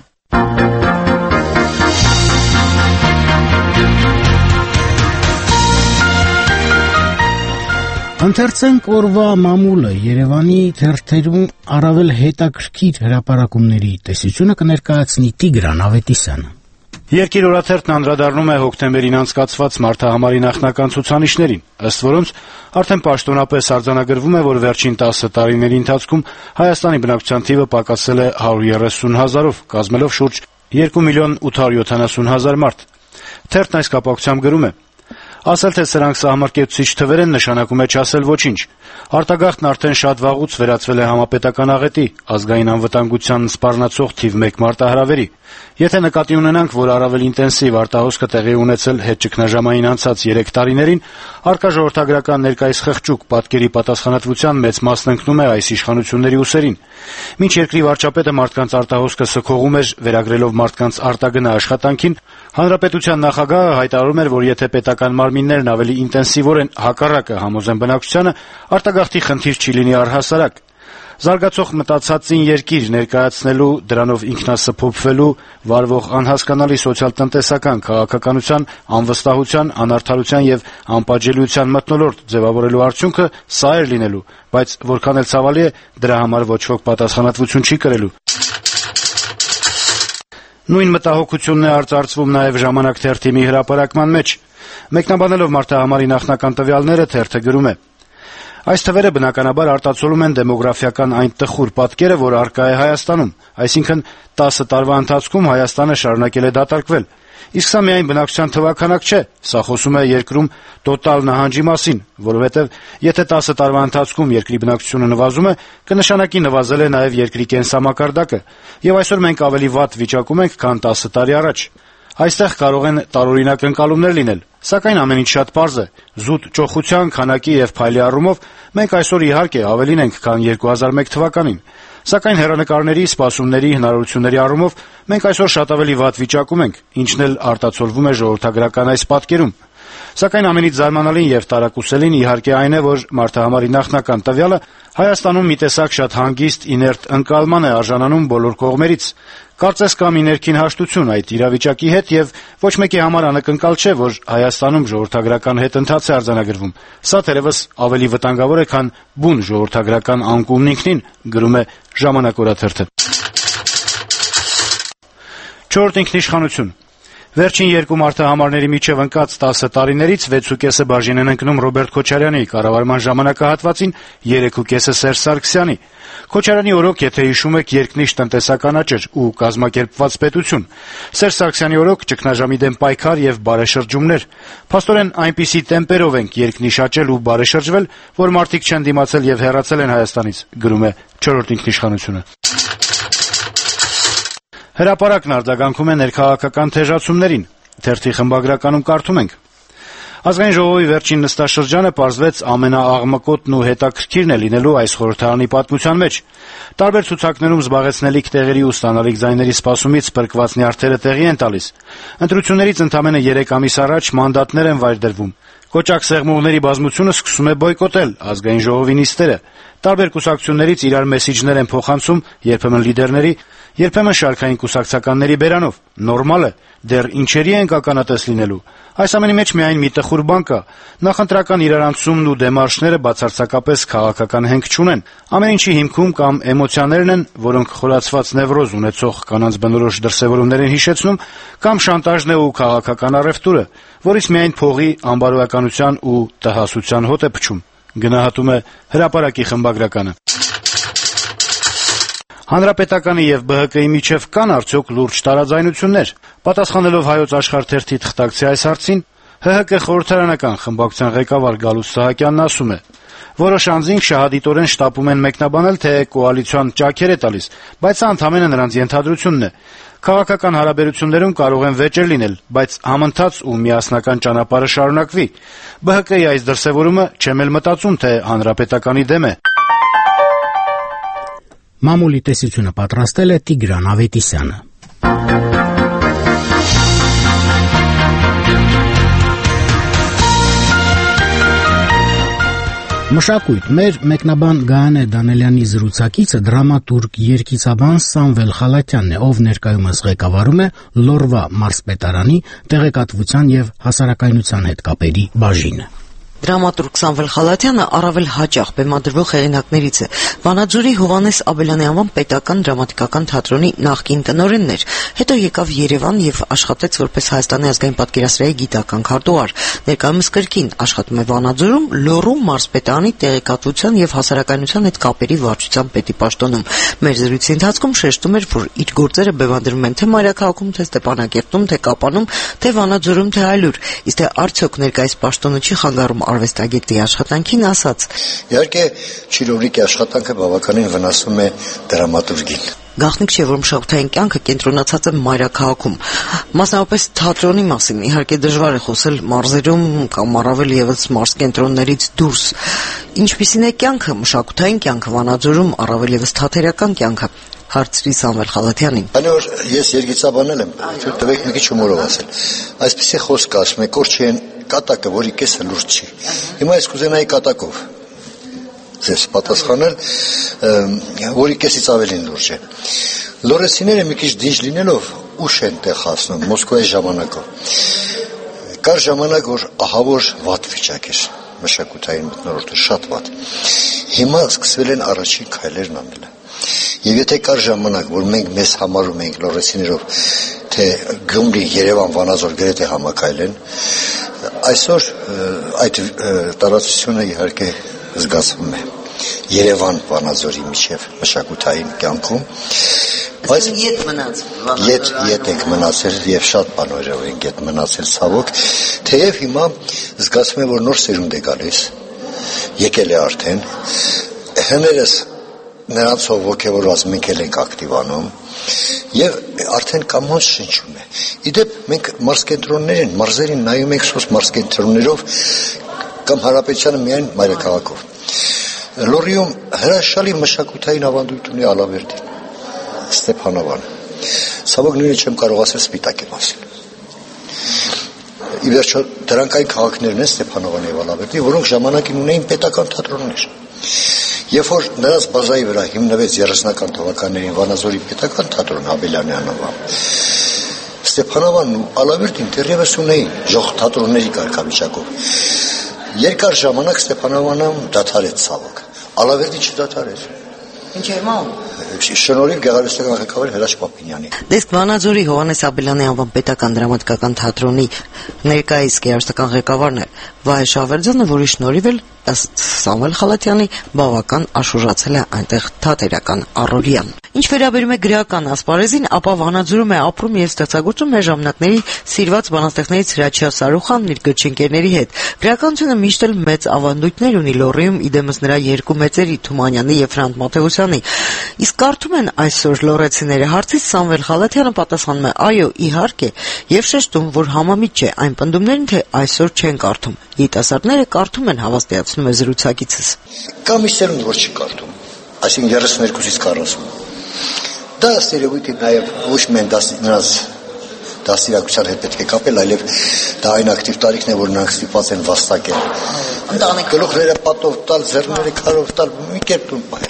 Ընթերցենք օրվա մամուլը Երևանի թերթերում առավել հետաքրքիր հրապարակումների տեսությունը կներկայացնի Տիգրան Ավետիսյանը։ Երկիր օրաթերթն անդրադառնում է հոկտեմբերին անցկացված մարտահամարի նախնական ցուցանիշներին, ըստ որոնց արդեն պաշտոնապես արձանագրվում է, որ վերջին տասը տարիների ընթացքում Հայաստանի բնակչության թիվը պակասել է հարյուր երեսուն հազարով, կազմելով շուրջ երկու միլիոն ութ հարյուր յոթանասուն հազար մարդ։ Թերթն այս կապակցությամբ գրում է. Ասել թե սրանք սահմռկեցուցիչ թվեր են, նշանակում է չասել ոչինչ։ Արտագաղթն արդեն շատ վաղուց վերածվել է համապետական աղետի, ազգային անվտանգության սպառնացող թիվ մեկ մարտահրավերի։ Եթե նկատի ունենանք, որ առավել ինտենսիվ արտահոսքը տեղի ունեցել հետճգնաժամային անցած երեք տարիներին, առկա ժողովրդագրական ներկայիս խղճուկ պատկերի պատասխանատվության մեծ մասն ընկնում է այս իշխանությունների ուսերին։ Մինչ երկրի վարչապետը մարդկանց արտահոսքը սքողում էր, վերագրելով մարդկանց արտագնա աշխատանքին, հանրապետության նախագահը հայտարարում էր, որ եթե պետական մարմիններն ավելի ինտենսիվորեն հակառակը համոզեն բնակչությանը, արտագաղթի խնդիր չի լինի առհասարակ։ Զարգացող մտածածին երկիր ներկայացնելու, դրանով ինքնասփոփվելու, վարվող անհասկանալի սոցիալ-տնտեսական քաղաքականության, անվստահության, անարդարության եւ անպատժելիության մթնոլորտ ձևավորելու արդյունքը սա էր լինելու, բայց որքան էլ ցավալի է, դրա համար ոչ ոք պատասխանատվություն չի կրելու։ Նույն մտահոգությունն է արծարծվում նաեւ «Ժամանակ» թերթի մի հրապարակման մեջ։ Մեկնաբանելով մարտահամարի նախնական տվյալները, թերթը գրում է. Այս թվերը բնականաբար արտացոլում են դեմոգրաֆիական այն տխուր պատկերը, որ առկա է Հայաստանում, այսինքն տասը տարվա ընթացքում Հայաստանը շարունակել է դատարկվել։ Իսկ սա միայն բնակչության թվաքանակ չէ, սա խոսում է երկրում տոտալ նահանջի մասին, որովհետև եթե տասը տարվա ընթացքում երկրի բնակչությունը նվազում է, կնշանակի նվազել է նաև երկրի կենսամակարդակը, եւ այսօր մենք ավելի վատ վիճակում ենք, քան տասը տարի առաջ։ Այստեղ կարող են տարօրինակ ընկալումներ լինել, սակայն ամեն ինչ շատ պարզ է։ Զուտ ճոխության, քանակի եւ փայլի առումով մենք այսօր իհարկե ավելին ենք, քան երկու հազար մեկ թվականին։ Սակայն հեռանկարների, սպասումների, հնարավորությունների առումով մենք այսօր շատ ավելի վատ վիճակում ենք, ինչն էլ արտացոլվում է ժողովրդագրական այս պատկերում։ Սակայն ամենից զարմանալին եւ տարակուսելին իհարկե այն է, որ մարտահամարի նախնական տվյալը Հայաստանում մի տեսակ շատ հանգիստ իներտ ընկալման է արժանանում բոլոր կողմերից։ Կարծես կա մի ներքին հաշտություն այդ իրավիճակի հետ եւ ոչ մեկի համար անակնկալ չէ, որ Հայաստանում ժողովրդագրական հետընթաց է արձանագրվում։ Սա թերևս ավելի վտանգավոր է, քան բուն ժողովրդագրական անկումն ինքնին, գրում է «Ժամանակ» օրաթերթը։ Չորրորդ ինքնիշխանություն։ Վերջին երկու մարտահամարների միջև ընկած տասը տարիներից վեցուկեսը բաժին են ընկնում Ռոբերտ Քոչարյանի կառավարման ժամանակահատվածին, երեքուկեսը Սերժ Սարգսյանի։ Քոչարյանի օրոք, եթե հիշում եք, երկնիշ տնտեսական աճ էր ու կազմակերպված պետություն։ Սերժ Սարգսյանի օրոք ճգնաժամի դեմ պայքար եւ բարեշրջումներ։ Փաստորեն այնպիսի տեմպերով ենք երկնիշ աճել ու բարեշրջվել, որ մարդիկ չեն դիմացել եւ հեռացել են Հայաստանից, գրում է չորրորդ ինքնիշխանությունը։ Հրապարակն արձագանքում է ներքաղաքական թեժացումներին։ Թերթի խմբագրականում կարդում ենք. Ազգային ժողովի վերջին նստաշրջանը պարզվեց ամենաաղմկոտն ու հետաքրքիրն է լինելու այս խորհրդարանի պատմության մեջ։ Տարբեր ցուցակներում զբաղեցնելիք տեղերի ու ստանալիք ձայների սպասումից փրկված նյարդերը տեղի են տալիս։ Ընտրություններից ընդամենը երեք ամիս առաջ մանդատներ են վայր դրվում։ Կոճակ սեղմողների բազմությունը սկսում է բոյկոտել ազգային ժողովի նիստերը։ Տարբեր կուսակցություններից իրար մեսիջներ են փոխանցում, երբեմն լիդերների, երբեմն շարքային կուսակցականների բերանով։ Նորմալ է, դեռ ինչերի ենք ականատես լինելու։ Այս ամենի մեջ միայն մի տխուր բան կա. նախընտրական իրարանցումն ու դեմարշները բացարձակապես քաղաքական հենք չունեն։ Ամեն ինչի հիմքում կամ էմոցիաներն են, որոնք խորացված նևրոզ ունեցող կանանց բնորոշ դրսևորումներ են հիշեցնում, կամ շանտաժն է ու քաղաքական առևտուրը, որից միայն փողի, անբարոյականության ու տհասության հոտ է փչում, գնահատում է Հրապարակի խմբագրականը։ Հանրապետականի եւ Բ Հ Կ-ի միջև կան արդյոք լուրջ տարաձայնություններ։ Պատասխանելով Հայոց Աշխարհ թերթի թղթակցի այս հարցին, Հ Հ Կ խորհրդարանական խմբակցության ղեկավար Գալուստ Սահակյանն ասում է. Որոշ անձինք շահադիտորեն շտապում են մեկնաբանել, թե կոալիցիան ճաքեր է տալիս, բայց սա ընդամենը նրանց ենթադրությունն է։ Քաղաքական հարաբերություններում կարող են վեճեր լինել, բայց համընթաց ու միասնական ճանապարհը շարունակվի։ Բ Հ Կ-ի այս դրսևորումը չեմ էլ մտածում, թե հանրապետականի դեմ է։ Մամուլի տեսությունը պատրաստել է Տիգրան Ավետիսյանը։ Մշակույթ մեր մեկնաբան Գայանե Դանելյանի զրուցակիցը դրամատուրգ երգիծաբան Սամվել Խալաթյանն է, ով ներկայումս ղեկավարում է Լորվա մարզպետարանի տեղեկատվության եւ հասարակայնության հետ կապերի բաժինը։ Դրամատուրգ Սամվել Խալաթյանը առավել հաճախ բեմադրվող հեղինակներից է։ Վանաձորի Հովհաննես Աբելյանի անվան պետական դրամատիկական թատրոնի նախկին տնօրենն էր, հետո եկավ Երևան եւ աշխատեց որպես Հայաստանի ազգային պատկերասրահի գիտական քարտուղար։ Ներկայումս կրկին աշխատում է Վանաձորում Լոռու մարզպետարանի տեղեկատվության եւ հասարակայնության հետ կապերի վարչության պետի պաշտոնում։ Մեր զրույցի ընթացքում շեշտում էր, որ իր գործերը բեմադրվում են թե Մայրաքաղաքում, թե Ստեփանակերտում, թե Կապանում, թե Վանաձորում, թե այլուր։ Իսկ թե արդյոք ներկայիս պաշտոնը չի խանգարում արվեստագետի աշխատանքին, ասաց. Իհարկե, չիրովնիկի աշխատանքը բավականին վնասում է դրամատուրգին։ Գաղտնիք չէ, որ մշակութային կյանքը կենտրոնացած է Մայրաքաղաքում։ Մասնավորապես թատրոնի մասին իհարկե դժվար է խոսել մարզերում կամ առավել եւս մարզկենտրոններից դուրս։ Ինչպիսին է կյանքը, մշակութային կյանքը Վանաձորում, առավել եւս թատերական կյանքը, հարցրի Սամվել Խալաթյանին։ Քանի որ ես երգիծաբանել եմ, թվեք մի քիչ հումորով ասել։ Այսպեսի խոսք ասում է, կորչի կատակը, որի կեսը լուրջ չի։ Հիմա ես կուզենայի կատակով ձեզ պատասխանել, որի կեսից ավելին լուրջ է։ Լորեսիները մի քիչ դինջ լինելով ուշ են տեղ հասնում Մոսկվայի ժամանակով։ Կար ժամանակ, որ ահավոր վատ վիճակ էր մշակութային մթնոլորտը, շատ վատ։ Հիմա սկսվել են առաջին քայլերն անելը։ Եվ եթե կար ժամանակ, որ մենք մեզ համարում ենք լորեսիներով, թե Գյումրի, Երևան, Վանաձոր գրեթե համակայել են, այսօր այդ տարածությունը իհարկե զգացվում է Երևան, Վանաձորի միջև մշակութային կյանքում, բայց ետ մնաց, ետ ետ ենք մնացել եւ շատ բաներով ենք ետ մնացել ցավոք, թեև հիմա զգացվում է, որ նոր սերունդ է գալիս, եկել է արդեն, հներս նրանցով ոգևորված մենք էլ ենք ակտիվանում եւ արդեն կամոց շնչում է։ Իդեպ մենք մարզկենտրոններին, մարզերին նայում ենք սոս մարզկենտրոններով կամ հարաբերությանը միայն Մայրաքաղաքով։ Լոռիում հրաշալի մշակութային ավանդույթ ունի Ալավերդին, Ստեփանավանը։ Ցավոք նույնը չեմ կարող ասել Սպիտակ եմ ասել։ Ի վերջո դրանք այն քաղաքներն են Ստեփանավանը եւ Ալավերդի, որոնք ժամանակին ունեին պետական թատրոններ։ Երբ որ նրանց բազայի վրա հիմնվեց երեսնական թվականներին Վանաձորի պետական թատրոն Աբելյանի անվամբ, Ստեփանավանն ու Ալավերդին դեռևս ունեին ժող թատրոնների կարգավիճակով։ Երկար ժամանակ Ստեփանավանը դադարեց ցավոք, Ալավերդին չդադարեց։ Ինչ է մամ։ Շնորհիվ գեղարվեստական ղեկավար Հրաշ Պապինյանի։ Դեսկ Վանաձորի Հովհաննես Աբելյանի անվան պետական դրամատիկական թատրոնի ներկայիս գեղարվեստական ղեկավարն է Վահե Շավերձյանը, որի շնորհիվ էլ ըստ Սամվել Խալաթյանի բավական աշուժացել է այնտեղ թատերական առօրյան։ Ինչ վերաբերում է գրական ասպարեզին, ապա Վանաձորում է ապրում եւ ստեղծագործում մեր ժամանակների սիրված բանաստեղծներից Հրաչյա Սարուխանն իր գրչընկերների հետ։ Գրականությունը միշտ էլ մեծ ավանդույթներ ունի Լոռիում, իդեմս նրա երկու մեծերի Թումանյանի եւ Ֆրանտ Մաթեոսյանի։ Իսկ կարդում են այսօր լոռեցիները, հարցից Սամվել Խալաթյանը պատասխանում է. այո, իհարկե, եւ շեշտում, որ համամիտ չէ այն պնդումներին, թե այսօր չեն կարդում։ Երիտասարդները կարդում են, հավաստիացնում է զրուցակիցս։ Կամ մի սերունդ, որ չի կարդում, այսինքն երեսուներկուսից քառասուն։ Դա ստերեոտիպ նաև ոչ միայն նրանց դաստիարակության հետ պետք է կապել, այլև դա այն ակտիվ տարիքն է, որ նրանք ստիպված են վաստակել։ Գլուխները պատով տալ, ձեռները քարով տալ, մի կերպ տուն պահել։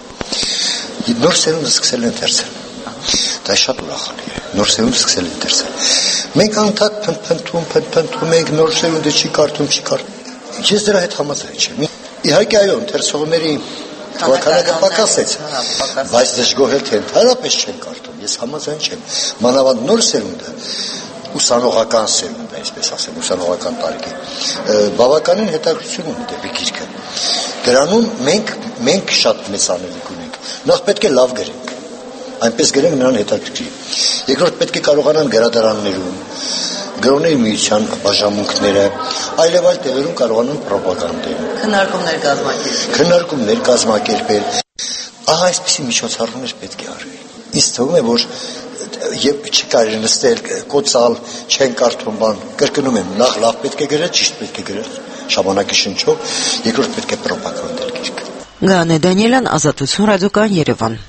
Նոր սերունդը սկսել են դերցել։ Դա շատ ուրախալի է։ Նոր սերունդը սկսել են դերցել։ Մենք անդադ փնփնթում, փնփնթում ենք, նոր սերունդը չի կարդում, չի կարդում։ Ես դրա հետ համաձայն չեմ։ Իհարկե այո, ընթերցողների թվականակը պակասեց, բայց դժգոհել թե ընդհանրապես չեն կարդում, ես համաձայն չեմ։ Մանավանդ նոր սերունդը, ուսանողական սերունդը, այսպես ասեմ, ուսանողական տարիքի, բավականին հետաքրքրություն ունի դեպի գիրքը։ Դրանում մենք մենք շատ մեծ անելիք ունենք։ Նախ պետք է լավ գրենք, այնպես գրենք նրան հետաքրքրի։ Երկրորդ պետք է կարողանան գրադարաններում, գրողների միության բաժանմունքները, այլև այլ տեղերում կարողանում ռոպագանդել։ Քննարկումներ կազմակերպել։ Քննարկումներ կազմակերպել։ Ահա այսպիսի միջոցառումներ պետք է արվի։ Ինձ թվում է, որ եւ չկարի նստել, կոծալ, չեն կարդում բան, կրկնում եմ, նախ լավ պետք է գրել, ճիշտ պետք է գրել, ժամանակի շնչով, երկրորդ պետք է ռոպագանդել գիրքը։ Գանե Դանիելյան, Ազատություն ռադիոկայան, Երևան։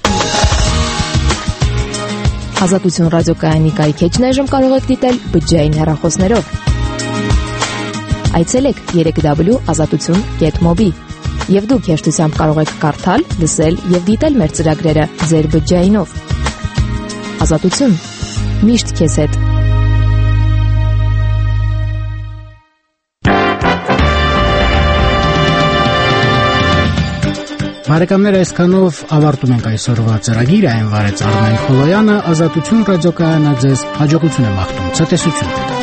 Ազատություն ռադիոկայանի կայքեջն այժմ կարող եք դիտել բջջային հեռախոսներով։ Այցելեք երեք w ազատություն կետ մոբի եւ դուք հեշտությամբ կարող եք կարդալ, լսել եւ դիտել մեր ծրագրերը ձեր բջջայինով։ Ազատություն, միշտ քեզ հետ։ Բարեկամներ, այսքանով ավարտում ենք այսօրվա ծրագիրը, այն վարեց Արմեն Խոլոյանը, Ազատություն ռադիոկայանը ձեզ հաջողություն է մաղթում, ցտեսություն։